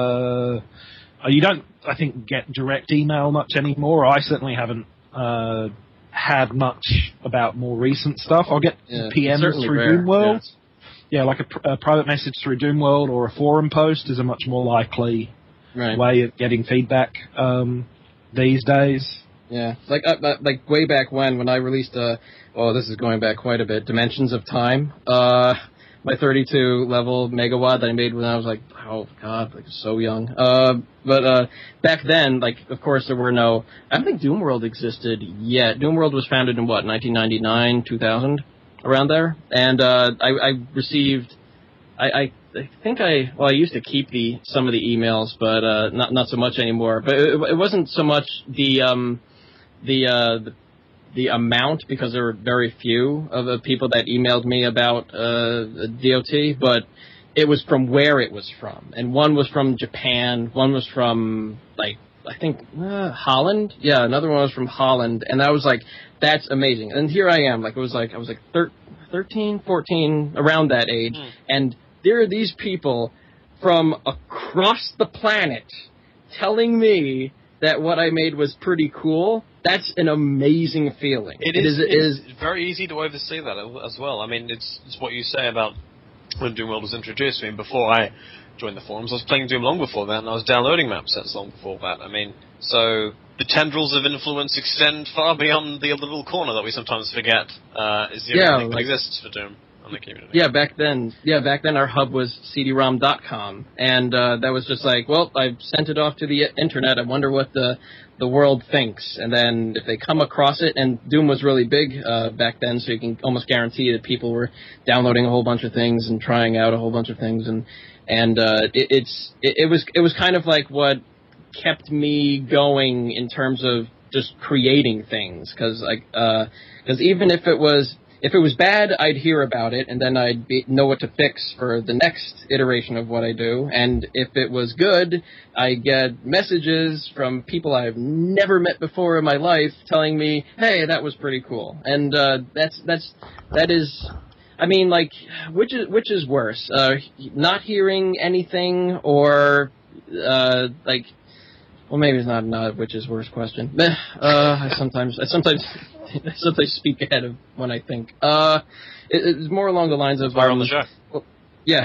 uh, you don't, I think, get direct email much anymore. I certainly haven't. Uh, had much about more recent stuff. I'll get yeah, P Ms through rare. Doomworld. Yeah. yeah, like a, pr- a private message through Doomworld or a forum post is a much more likely right. way of getting feedback um, these days. Yeah, like uh, like way back when, when I released, uh, well, this is going back quite a bit, Dimensions of Time, uh, my thirty-two level megawatt that I made when I was like, oh god, like so young. Uh, but uh, back then, like, of course, there were no, I don't think Doomworld existed yet. Doomworld was founded in what, nineteen ninety-nine, two thousand, around there, and uh, I, I received, I, I, I think I, well, I used to keep the some of the emails, but uh, not not so much anymore. But it, it wasn't so much the um, the uh, the the amount, because there were very few of the people that emailed me about uh, D O T, but it was from where it was from. And one was from Japan, one was from, like, I think, uh, Holland? Yeah, another one was from Holland, and I was like, that's amazing. And here I am, like, it was like, I was like thir- thirteen, fourteen, around that age, mm. and there are these people from across the planet telling me that what I made was pretty cool. That's an amazing feeling. It is, it is, it is very easy to oversee that as well. I mean, it's, it's what you say about when Doomworld was introduced. I mean, before I joined the forums, I was playing Doom long before that, and I was downloading map sets long before that. I mean, so the tendrils of influence extend far beyond the little corner that we sometimes forget uh, is the yeah, only thing like, that exists for Doom. The community. Yeah, back then, yeah, back then our hub was C D ROM dot com, and uh, that was just like, well, I've sent it off to the internet. I wonder what the the world thinks, and then if they come across it, and Doom was really big uh, back then, so you can almost guarantee that people were downloading a whole bunch of things and trying out a whole bunch of things, and and uh, it, it's it, it was it was kind of like what kept me going in terms of just creating things, because like because even if it was. If it was bad, I'd hear about it, and then I'd be, know what to fix for the next iteration of what I do. And if it was good, I get messages from people I've never met before in my life telling me, "Hey, that was pretty cool." And uh, that's that's that is, I mean, like, which is which is worse, uh, not hearing anything, or uh, like, well, maybe it's not not which is worse question. Uh, I sometimes I sometimes. I sometimes speak ahead of when I think. Uh, it, it's more along the lines of. Fire um, on the show. Well, yeah.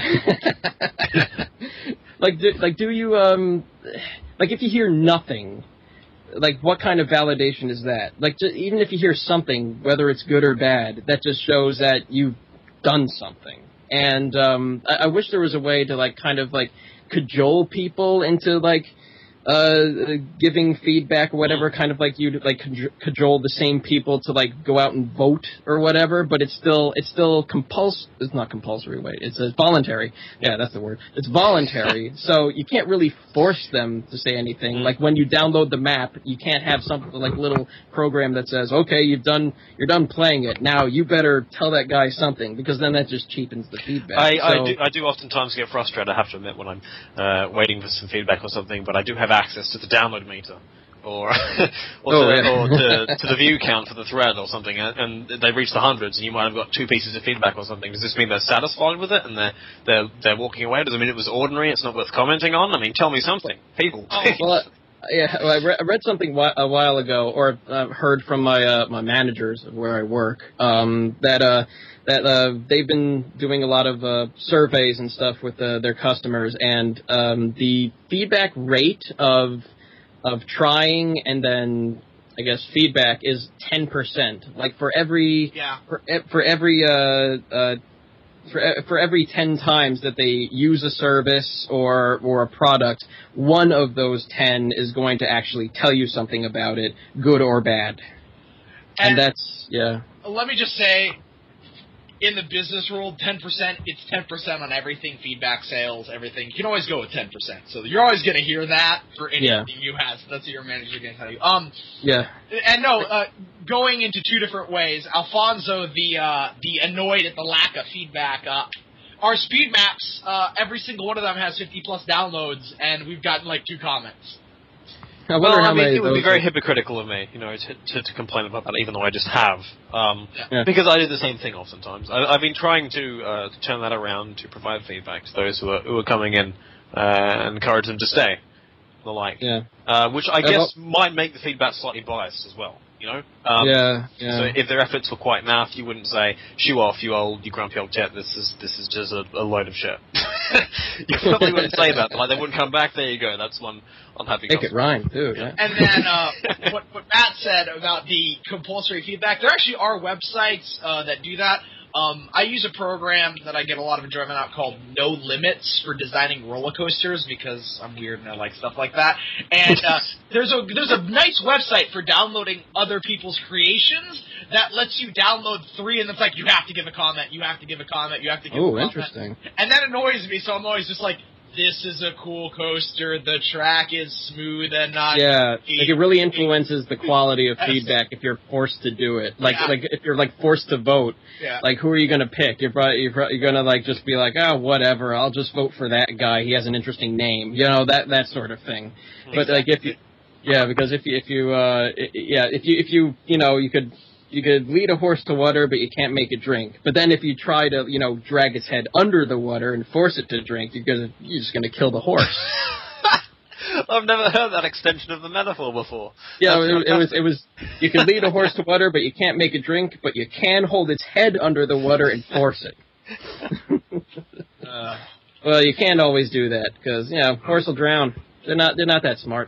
like, do, like, do you um, like if you hear nothing, like what kind of validation is that? Like, just, even if you hear something, whether it's good or bad, that just shows that you've done something. And um, I, I wish there was a way to like kind of like cajole people into like. Uh, giving feedback or whatever, kind of like you like cajole the same people to like go out and vote or whatever, but it's still it's still compuls it's not compulsory. Wait, it's a voluntary. Yeah, that's the word. It's voluntary, so you can't really force them to say anything. Like when you download the map, you can't have something like a little program that says, "Okay, you've done you're done playing it. Now you better tell that guy something," because then that just cheapens the feedback. I, so, I do I do oftentimes get frustrated. I have to admit when I'm uh, waiting for some feedback or something, but I do have access to the download meter or or, oh, to, yeah. or to, to the view count for the thread or something, and, and they reach the hundreds, and you might have got two pieces of feedback or something. Does this mean they're satisfied with it and they're they're they're walking away? Does it mean it was ordinary? It's not worth commenting on? I mean, tell me something, people. Oh, well, uh, yeah, well, I, re- I read something wh- a while ago, or uh, heard from my uh, my managers of where I work, um, that uh, that uh, they've been doing a lot of uh, surveys and stuff with uh, their customers, and um, the feedback rate of of trying and then I guess feedback is ten percent. Like for every yeah. for, for every uh, uh, for for every ten times that they use a service or or a product, one of those ten is going to actually tell you something about it, good or bad. And, and that's yeah. Let me just say, in the business world, ten percent, it's ten percent on everything, feedback, sales, everything. You can always go with ten percent. So you're always going to hear that for anything Yeah. you have. That's what your manager going to tell you. Um, Yeah. and no, uh, going into two different ways. Alfonso, the uh, the annoyed at the lack of feedback. Uh, our speed maps, uh, every single one of them has fifty plus downloads, and we've gotten like two comments. I wonder Well, how I mean, many it of would be those very are- hypocritical of me, you know, to, to, to complain about that, even though I just have. Um, Yeah. Because I do the same thing oftentimes. I, I've been trying to, uh, to turn that around to provide feedback to those who are, who are coming in uh, and encourage them to stay, and the like. Yeah. Uh, which I Yeah, guess might make the feedback slightly biased as well, you know? Um, yeah. Yeah. So if their efforts were quite naff, you wouldn't say, "Shoo off, you old, you grumpy old jet. This is this is just a, a load of shit." You probably wouldn't say that. Like they wouldn't come back. There you go. That's one unhappy. Make it customer. rhyme too. Yeah. And then uh, what, what Matt said about the compulsory feedback, there actually are websites uh, that do that. Um, I use a program that I get a lot of enjoyment out called No Limits for designing roller coasters because I'm weird and I like stuff like that. And uh, there's a there's a nice website for downloading other people's creations that lets you download three, and it's like you have to give a comment, you have to give a comment, you have to give a Oh, comment. interesting. And that annoys me, so I'm always just like, this is a cool coaster, the track is smooth and not... Yeah, like it really influences the quality of Yes. feedback if you're forced to do it. Like, Yeah. like if you're like forced to vote, Yeah. like who are you gonna pick? You're probably, you're, probably, you're gonna like just be like, oh, whatever, I'll just vote for that guy. He has an interesting name, you know, that that sort of thing. But like if you, yeah, because if you if you uh i- yeah if you if you you know you could. You could lead a horse to water, but you can't make it drink. But then if you try to, you know, drag its head under the water and force it to drink, you're, gonna, you're just going to kill the horse. I've never heard that extension of the metaphor before. Yeah, That's it, it was. fantastic. It was. You can lead a horse to water, but you can't make it drink. But you can hold its head under the water and force it. Uh, Well, you can't always do that because you know horse will drown. They're not. They're not that smart.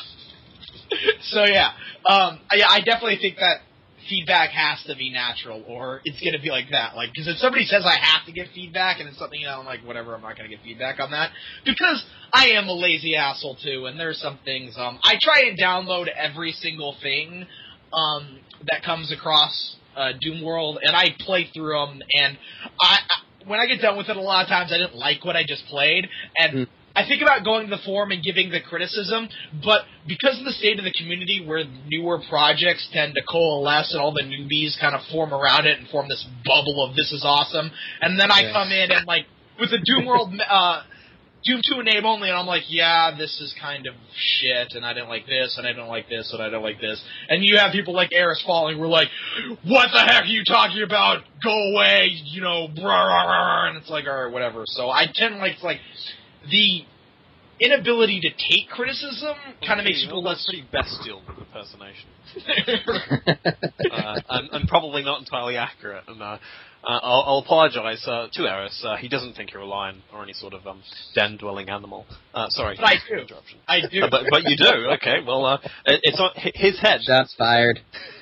so yeah, um, yeah, I definitely think that feedback has to be natural, or it's going to be like that. Like, because if somebody says I have to get feedback, and it's something, you know, I'm like, whatever, I'm not going to get feedback on that. Because I am a lazy asshole, too, and there's some things, um, I try and download every single thing, um, that comes across, uh, Doom World, and I play through them, and I, I, when I get done with it, a lot of times I didn't like what I just played, and Mm. I think about going to the forum and giving the criticism, but because of the state of the community where newer projects tend to coalesce and all the newbies kind of form around it and form this bubble of this is awesome, and then I Yeah. come in and like with the Doom World, uh, Doom two and name only, and I'm like, yeah, this is kind of shit, and I didn't like this, and I didn't like this, and I don't like this, and you have people like Eris Falling who are like, what the heck are you talking about? Go away, you know, brah, rah, rah, and it's like, alright, whatever. So I tend like to like. The inability to take criticism kind of makes people less... pretty bestial impersonation, uh, and, and probably not entirely accurate. And uh, uh, I'll, I'll apologise uh, to Eris. Uh, he doesn't think you're a lion or any sort of um, den-dwelling animal. Uh, sorry, But I do. interruption. I do. Uh, but but you do. Okay, well, uh, it, it's on hi- his head. Shots fired.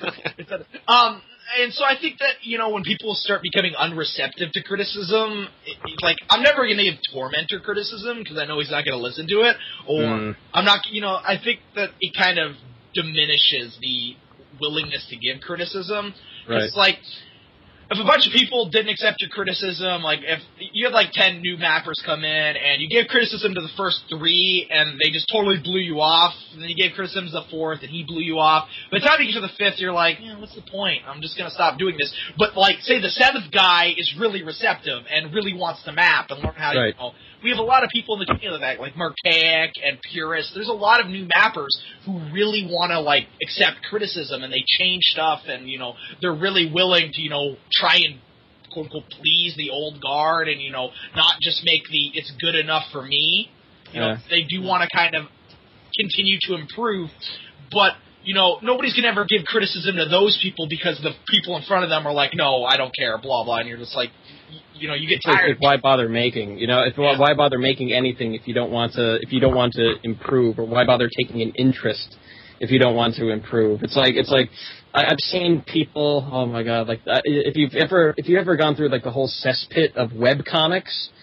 um, and so I think that, you know, when people start becoming unreceptive to criticism, it, it- like, I'm never going to give Tormentor criticism because I know he's not going to listen to it, or Mm. I'm not, you know, I think that it kind of diminishes the willingness to give criticism. 'Cause Right. It's like, if a bunch of people didn't accept your criticism, like if you had like ten new mappers come in and you gave criticism to the first three and they just totally blew you off, and then you gave criticism to the fourth and he blew you off. By the time you get to the fifth, you're like, yeah, what's the point? I'm just gonna stop doing this. But like, say the seventh guy is really receptive and really wants to map and learn how to, Right. you know, we have a lot of people in the community like that, like Marcaic and Purist. There's a lot of new mappers who really want to like accept criticism and they change stuff and, you know, they're really willing to, you know, try and quote unquote please the old guard and, you know, not just make the it's good enough for me. You know, Yeah. they do want to kind of continue to improve, but you know, nobody's gonna ever give criticism to those people because the people in front of them are like, no, I don't care, blah blah, and you're just like, you know, you get It's like, tired. if why bother making? You know, if Yeah. why bother making anything if you don't want to if you don't want to improve, or why bother taking an interest if you don't want to improve? It's like it's like I, I've seen people. Oh my god! Like uh, if you've ever if you've ever gone through like the whole cesspit of web comics,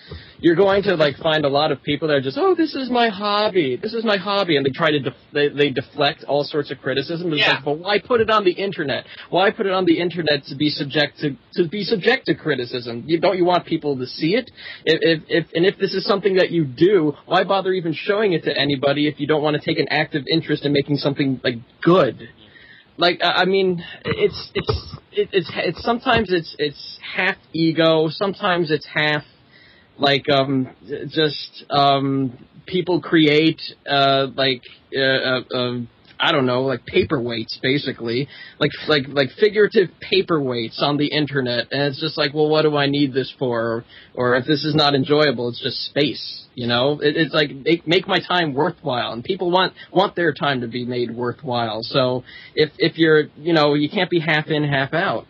you're going to like find a lot of people that are just, oh, this is my hobby, this is my hobby, and they try to def- they, they deflect all sorts of criticism. It's Yeah. like, but why put it on the internet? Why put it on the internet to be subject to to be subject to criticism? You don't you want people to see it? If, if if and if this is something that you do, why bother even showing it to anybody if you don't want to take an active interest in making something like good? Like I I mean, it's it's it, it's it's sometimes it's it's half ego, sometimes it's half like um just um people create uh like uh, uh, uh I don't know, like paperweights basically, like like like figurative paperweights on the internet, and it's just like, well, what do I need this for? Or, or if this is not enjoyable, it's just space. You know, it, it's like make, make my time worthwhile, and people want want their time to be made worthwhile. So if if you're, you know, you can't be half in, half out.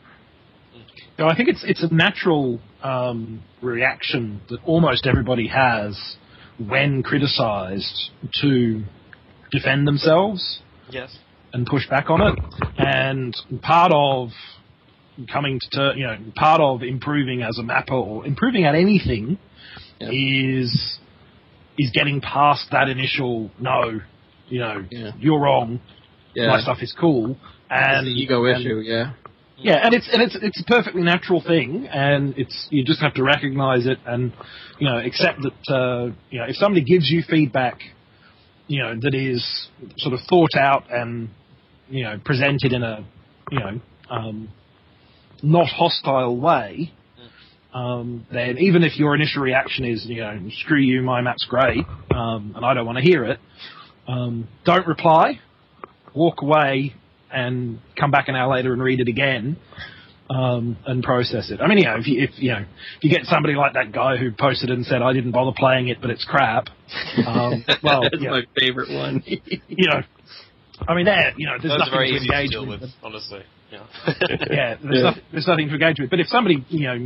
So I think it's it's a natural um, reaction that almost everybody has when criticised to defend themselves. Yes. And push back on it. And part of coming to, ter- you know, part of improving as a mapper or improving at anything Yeah. is is getting past that initial no, you know, Yeah. you're wrong. Yeah, My stuff is cool. And it's the ego and, issue. Yeah. Yeah, and it's and it's it's a perfectly natural thing, and it's you just have to recognise it and you know accept that uh, you know if somebody gives you feedback, you know, that is sort of thought out and, you know, presented in a, you know, um, not hostile way, um, then even if your initial reaction is, you know, screw you, my map's great, um, and I don't want to hear it, um, don't reply, walk away, and come back an hour later and read it again. Um, and process it. I mean, you know, if you, if you know, if you get somebody like that guy who posted it and said, "I didn't bother playing it, but it's crap." Um, well, That's you know, my favorite one. you know, I mean, there, you know, there's Those are nothing very to easy to engage deal with. with, honestly. Yeah. Yeah, there's, Yeah. Nothing, there's nothing to engage with. But if somebody, you know,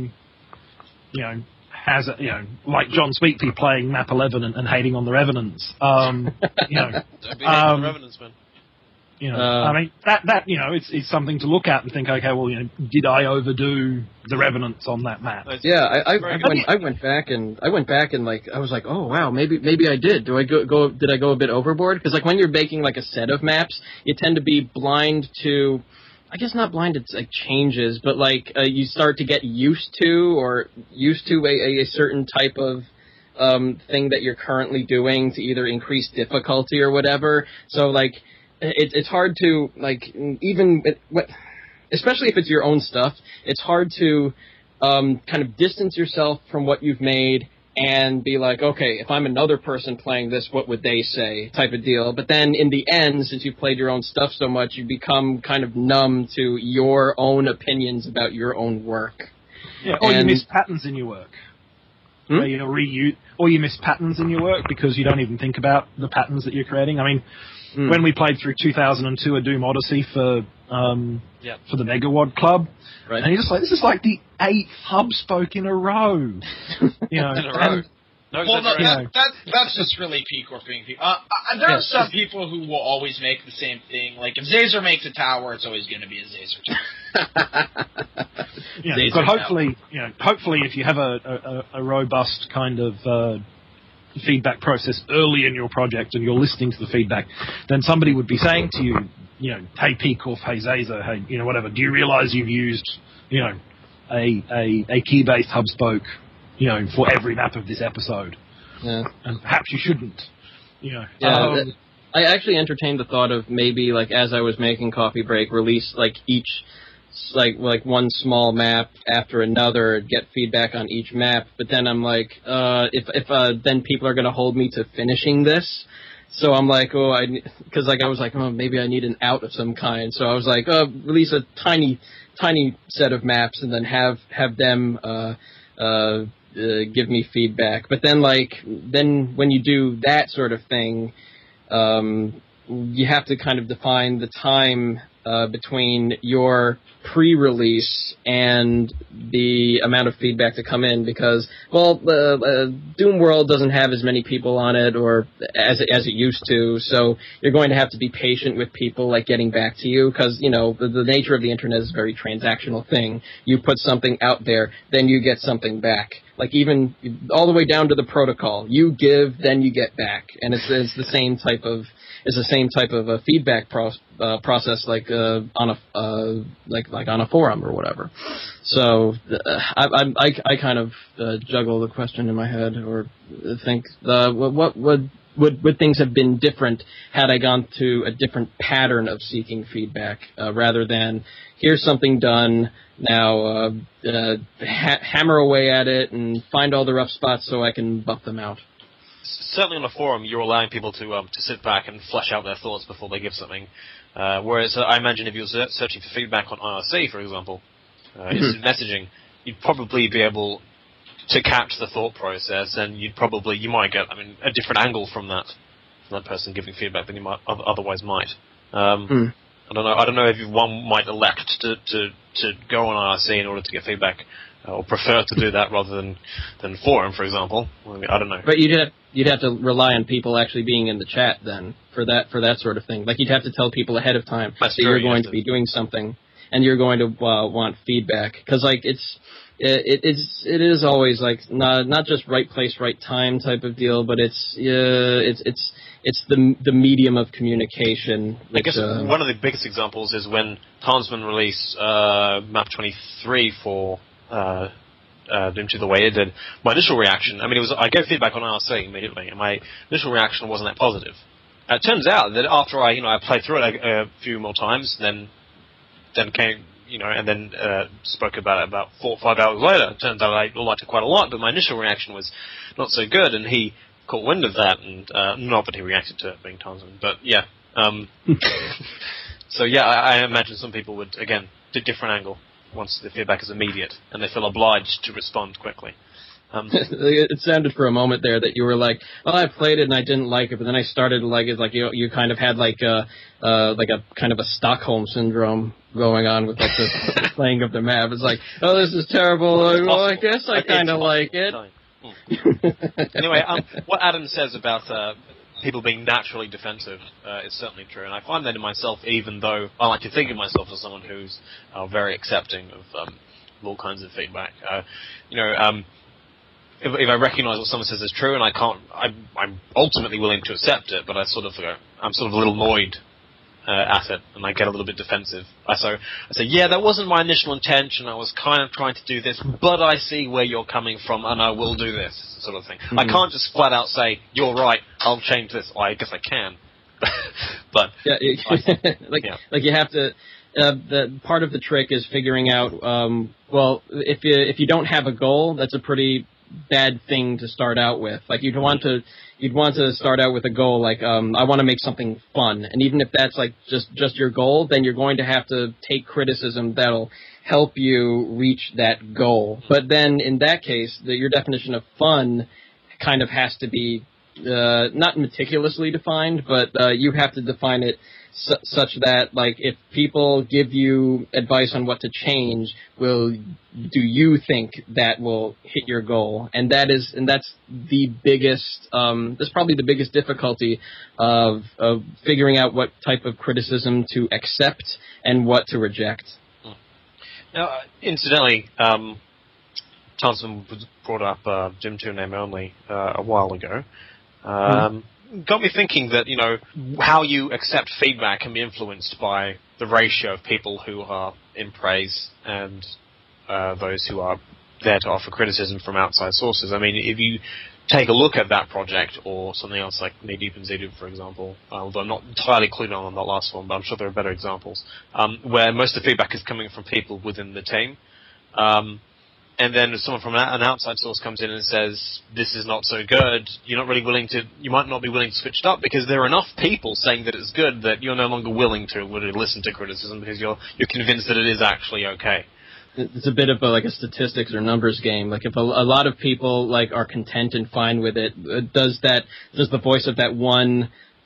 you know, has a, you know, like John Sweetby playing Map eleven and, and hating on the Revenants, um, you know, Don't be hating on um, the Revenants, man. You know, Uh, I mean, that, that you know, it's, it's something to look at and think, okay, well, you know, did I overdo the Revenants on that map? It's- Yeah, I, I, very I, good. went, I went back and I went back and like I was like, oh wow, maybe maybe I did. Do I go go? Did I go a bit overboard? Because like when you're making like a set of maps, you tend to be blind to, I guess not blind to like changes, but like uh, you start to get used to or used to a, a certain type of um, thing that you're currently doing to either increase difficulty or whatever. So like. It, it's hard to, like, even, it, what, especially if it's your own stuff, it's hard to um, kind of distance yourself from what you've made and be like, okay, if I'm another person playing this, what would they say, type of deal. But then in the end, since you've played your own stuff so much, you become kind of numb to your own opinions about your own work. Yeah, or And- you miss patterns in your work. Hmm? Or you reuse, or you miss patterns in your work because you don't even think about the patterns that you're creating. I mean, Mm. when we played through two thousand two a Doom Odyssey for um, Yep. for the Megawad Club, Right. and you're just like, this is like the eighth hub spoke in a row. You know, In a row. and- No Well, no, exaggeration. that, that, that's just really peak or being peak. Uh, uh, there Yeah. are some people who will always make the same thing. Like, if Zazer makes a tower, it's always going to be a Zazer tower. Yeah, They but do hopefully, you know, hopefully, if you have a, a, a robust kind of uh, feedback process early in your project and you're listening to the feedback, then somebody would be saying to you, you know, hey Peacock, hey Zazer, hey, you know, whatever. Do you realise you've used, you know, a a, a key-based hub spoke, you know, for every map of this episode, Yeah. and perhaps you shouldn't, you know. Yeah, Um, that- I actually entertained the thought of maybe, like, as I was making Coffee Break, release, like, each, like, like one small map after another, get feedback on each map, but then I'm like, uh, if, if, uh, then people are gonna hold me to finishing this, so I'm like, oh, I, cause, like, I was like, oh, maybe I need an out of some kind, so I was like, uh, release a tiny, tiny set of maps and then have, have them, uh, uh, uh, give me feedback, but then, like, then when you do that sort of thing, Um, you have to kind of define the time uh, between your pre-release and the amount of feedback to come in because, well, uh, uh, Doom World doesn't have as many people on it or as it, as it used to, so you're going to have to be patient with people like getting back to you because, you know, the, the nature of the internet is a very transactional thing. You put something out there, then you get something back. Like even all the way down to the protocol. You give, then you get back. And it's, it's the same type of Is the same type of a feedback pro- uh, process like uh, on a uh, like like on a forum or whatever. So uh, I, I I kind of uh, juggle the question in my head or think uh, what would would would things have been different had I gone to a different pattern of seeking feedback uh, rather than here's something done now uh, uh, ha- hammer away at it and find all the rough spots so I can buff them out. Certainly on a forum, you're allowing people to um, to sit back and flesh out their thoughts before they give something. Uh, whereas uh, I imagine if you were searching for feedback on I R C, for example, uh, instant messaging, you'd probably be able to catch the thought process, and you'd probably you might get I mean a different angle from that from that person giving feedback than you might otherwise might. Um, mm. I don't know. I don't know if one might elect to, to, to go on I R C in order to get feedback, uh, or prefer to do that rather than than forum, for example. I mean, I don't know. But you'd have you'd have to rely on people actually being in the chat then for that for that sort of thing. Like you'd have to tell people ahead of time That's that true, you're going you to be doing something and you're going to uh, want feedback because like it's. It, it's it is always like not not just right place right time type of deal, but it's uh, it's it's it's the the medium of communication. Which, I guess uh, one of the biggest examples is when Townsman released uh, Map twenty-three for uh, uh, Doom two the way it did. My initial reaction, I mean, it was I gave feedback on I R C immediately, and my initial reaction wasn't that positive. Uh, it turns out that after I you know I played through it a, a few more times, then then came. You know, and then uh, spoke about it about four or five hours later. It turns out I liked it quite a lot, but my initial reaction was not so good, and he caught wind of that, and uh, not that he reacted to it being Townsend, but yeah. Um, so yeah, I, I imagine some people would, again, do a different angle once the feedback is immediate, and they feel obliged to respond quickly. Um, it sounded for a moment there that you were like, "Oh, I played it and I didn't like it," but then I started to like it. Like you, you kind of had like a, uh, like a kind of a Stockholm syndrome going on with like the, the playing of the map. It's like, "Oh, this is terrible." Like, well, I guess I kind of like it. Mm. Anyway, um, what Adam says about uh, people being naturally defensive uh, is certainly true, and I find that in myself, even though I like to think of myself as someone who's uh, very accepting of um, all kinds of feedback. Uh, you know. Um, If, if I recognise what someone says is true, and I can't, I'm, I'm ultimately willing to accept it, but I sort of, uh, I'm sort of a little annoyed uh, at it, and I get a little bit defensive. I so I say, yeah, that wasn't my initial intention. I was kind of trying to do this, but I see where you're coming from, and I will do this sort of thing. Mm-hmm. I can't just flat out say, you're right, I'll change this. Well, I guess I can, but yeah, it, I, like yeah. like you have to. Uh, the part of the trick is figuring out. Um, well, if you if you don't have a goal, that's a pretty bad thing to start out with. Like you'd want to, you'd want to start out with a goal like, um, I want to make something fun. And even if that's like just, just your goal, then you're going to have to take criticism that'll help you reach that goal. But then in that case, the, your definition of fun kind of has to be, uh, not meticulously defined, but, uh, you have to define it su- such that, like, if people give you advice on what to change, will, do you think that will hit your goal? And that is, and that's the biggest, um, that's probably the biggest difficulty of, of figuring out what type of criticism to accept and what to reject. Now, uh, incidentally, um, Thompson brought up uh, Doom two name only uh, a while ago. Um, mm. Got me thinking that, you know, how you accept feedback can be influenced by the ratio of people who are in praise and uh, those who are there to offer criticism from outside sources. I mean, if you take a look at that project or something else like Knee-Deep and Z-Deep, for example, uh, although I'm not entirely clued on that last one, but I'm sure there are better examples, um, where most of the feedback is coming from people within the team. Um, and then someone from an outside source comes in and says, this is not so good, you're not really willing to, you might not be willing to switch it up because there are enough people saying that it's good that you're no longer willing to listen to criticism because you're, you're convinced that it is actually okay. It's a bit of a, like a statistics or numbers game. Like if a, a lot of people like are content and fine with it, does that does the voice of that one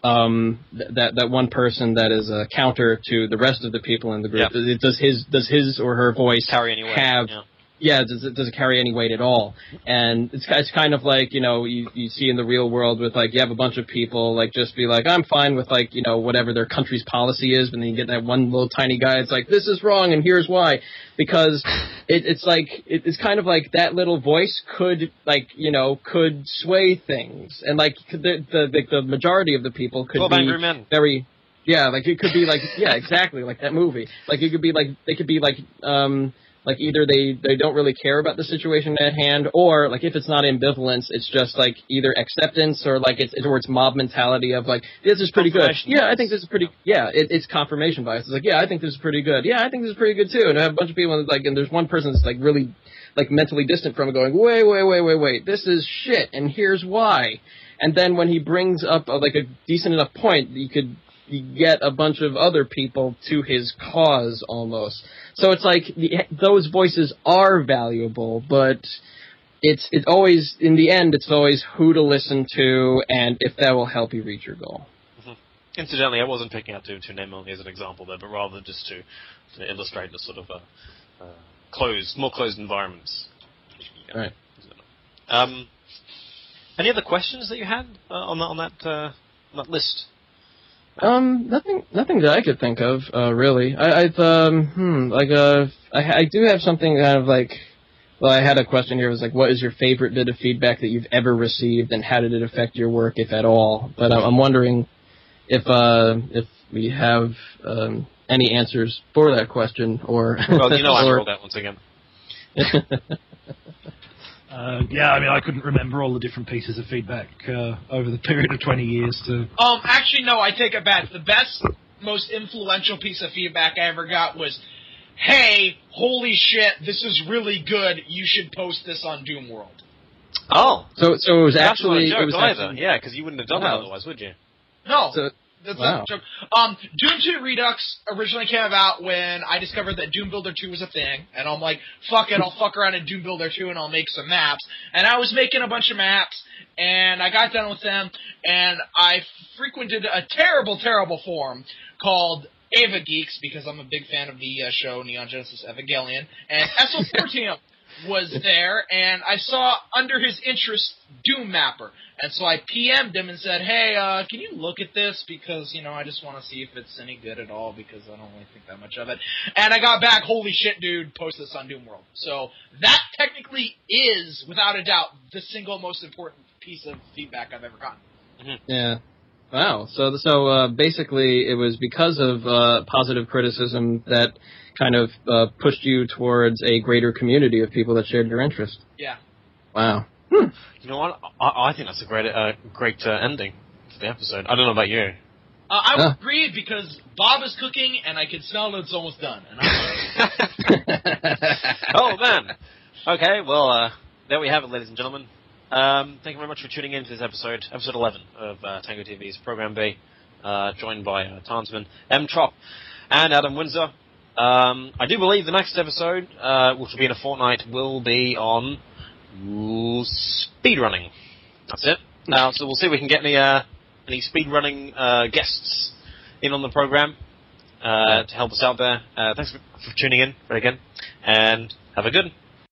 um, th- that that one person that is a counter to the rest of the people in the group. Yeah. Does, does his does his or her voice Carry any weight, have? yeah. Yeah, does it does it carry any weight at all? And it's it's kind of like, you know, you you see in the real world with, like, you have a bunch of people like just be like, I'm fine with, like, you know, whatever their country's policy is, but then you get that one little tiny guy. It's like, this is wrong and here's why, because it, it's like it, it's kind of like that little voice could, like, you know, could sway things, and like the the the, the majority of the people could Twelve be Angry Men. very. Yeah, like it could be like yeah, exactly like that movie. Like it could be like they could be like um. Like, either they, they don't really care about the situation at hand, or, like, if it's not ambivalence, it's just, like, either acceptance or, like, it's, or it's mob mentality of, like, this is pretty good. Yeah, I think this is pretty, yeah, it, it's confirmation bias. It's like, yeah, I think this is pretty good. Yeah, I think this is pretty good, too. And I have a bunch of people, like, and there's one person that's, like, really, like, mentally distant from it going, wait, wait, wait, wait, wait, this is shit, and here's why. And then when he brings up, a, like, a decent enough point, you could get a bunch of other people to his cause, almost. So it's like the, those voices are valuable, but it's it always in the end it's always who to listen to and if that will help you reach your goal. Mm-hmm. Incidentally, I wasn't picking out Doom two Name Only as an example there, but rather just to, to illustrate the sort of uh, uh, closed, more closed environments. All right. Um, any other questions that you had uh, on that on that, uh, on that list? Um, nothing, nothing that I could think of, uh, really. I, I've, um, hmm, like, uh, I, I do have something kind of like, well, I had a question here. It was like, what is your favorite bit of feedback that you've ever received, and how did it affect your work, if at all? But I'm, I'm wondering if, uh, if we have, um, any answers for that question, or... Well, you know I or, rolled that once again. Uh, yeah, I mean, I couldn't remember all the different pieces of feedback uh, over the period of twenty years. To Um, actually, no, I take it back. The best, most influential piece of feedback I ever got was, hey, holy shit, this is really good. You should post this on Doom World. Oh, So, so it was that's actually... not a joke it was either. actually, Yeah, because you wouldn't have done Wow. that otherwise, would you? No. So, That's Wow. not a joke. Um, Doom two Redux originally came about when I discovered that Doom Builder two was a thing, and I'm like, fuck it, I'll fuck around in Doom Builder two and I'll make some maps. And I was making a bunch of maps, and I got done with them, and I frequented a terrible, terrible forum called Ava Geeks, because I'm a big fan of the uh, show Neon Genesis Evangelion, and S O fourteen was there, and I saw under his interest Doom Mapper. And so I P M'd him and said, hey, uh, can you look at this? Because, you know, I just want to see if it's any good at all, because I don't really think that much of it. And I got back, holy shit, dude, post this on Doom World. So that technically is, without a doubt, the single most important piece of feedback I've ever gotten. Mm-hmm. Yeah. Wow. So, so uh, basically, it was because of uh, positive criticism that kind of uh, pushed you towards a greater community of people that shared your interest. Yeah. Wow. Hmm. You know what? I, I think that's a great, uh, great uh, ending to the episode. I don't know about you. Uh, I Huh. would agree, because Bob is cooking, and I can smell that it's almost done. And I'm Oh man. Okay, well, uh, there we have it, ladies and gentlemen. Um, thank you very much for tuning in to this episode, episode eleven of uh, Tango T V's Program B, uh, joined by uh, Tansman, M. Trop, and Adam Windsor. Um, I do believe the next episode, uh, which will be in a fortnight, will be on ooh, speedrunning. That's it. Now, so we'll see if we can get any uh, any speedrunning uh, guests in on the program uh, to help us out there. Uh, thanks for, for tuning in again, and have a good one.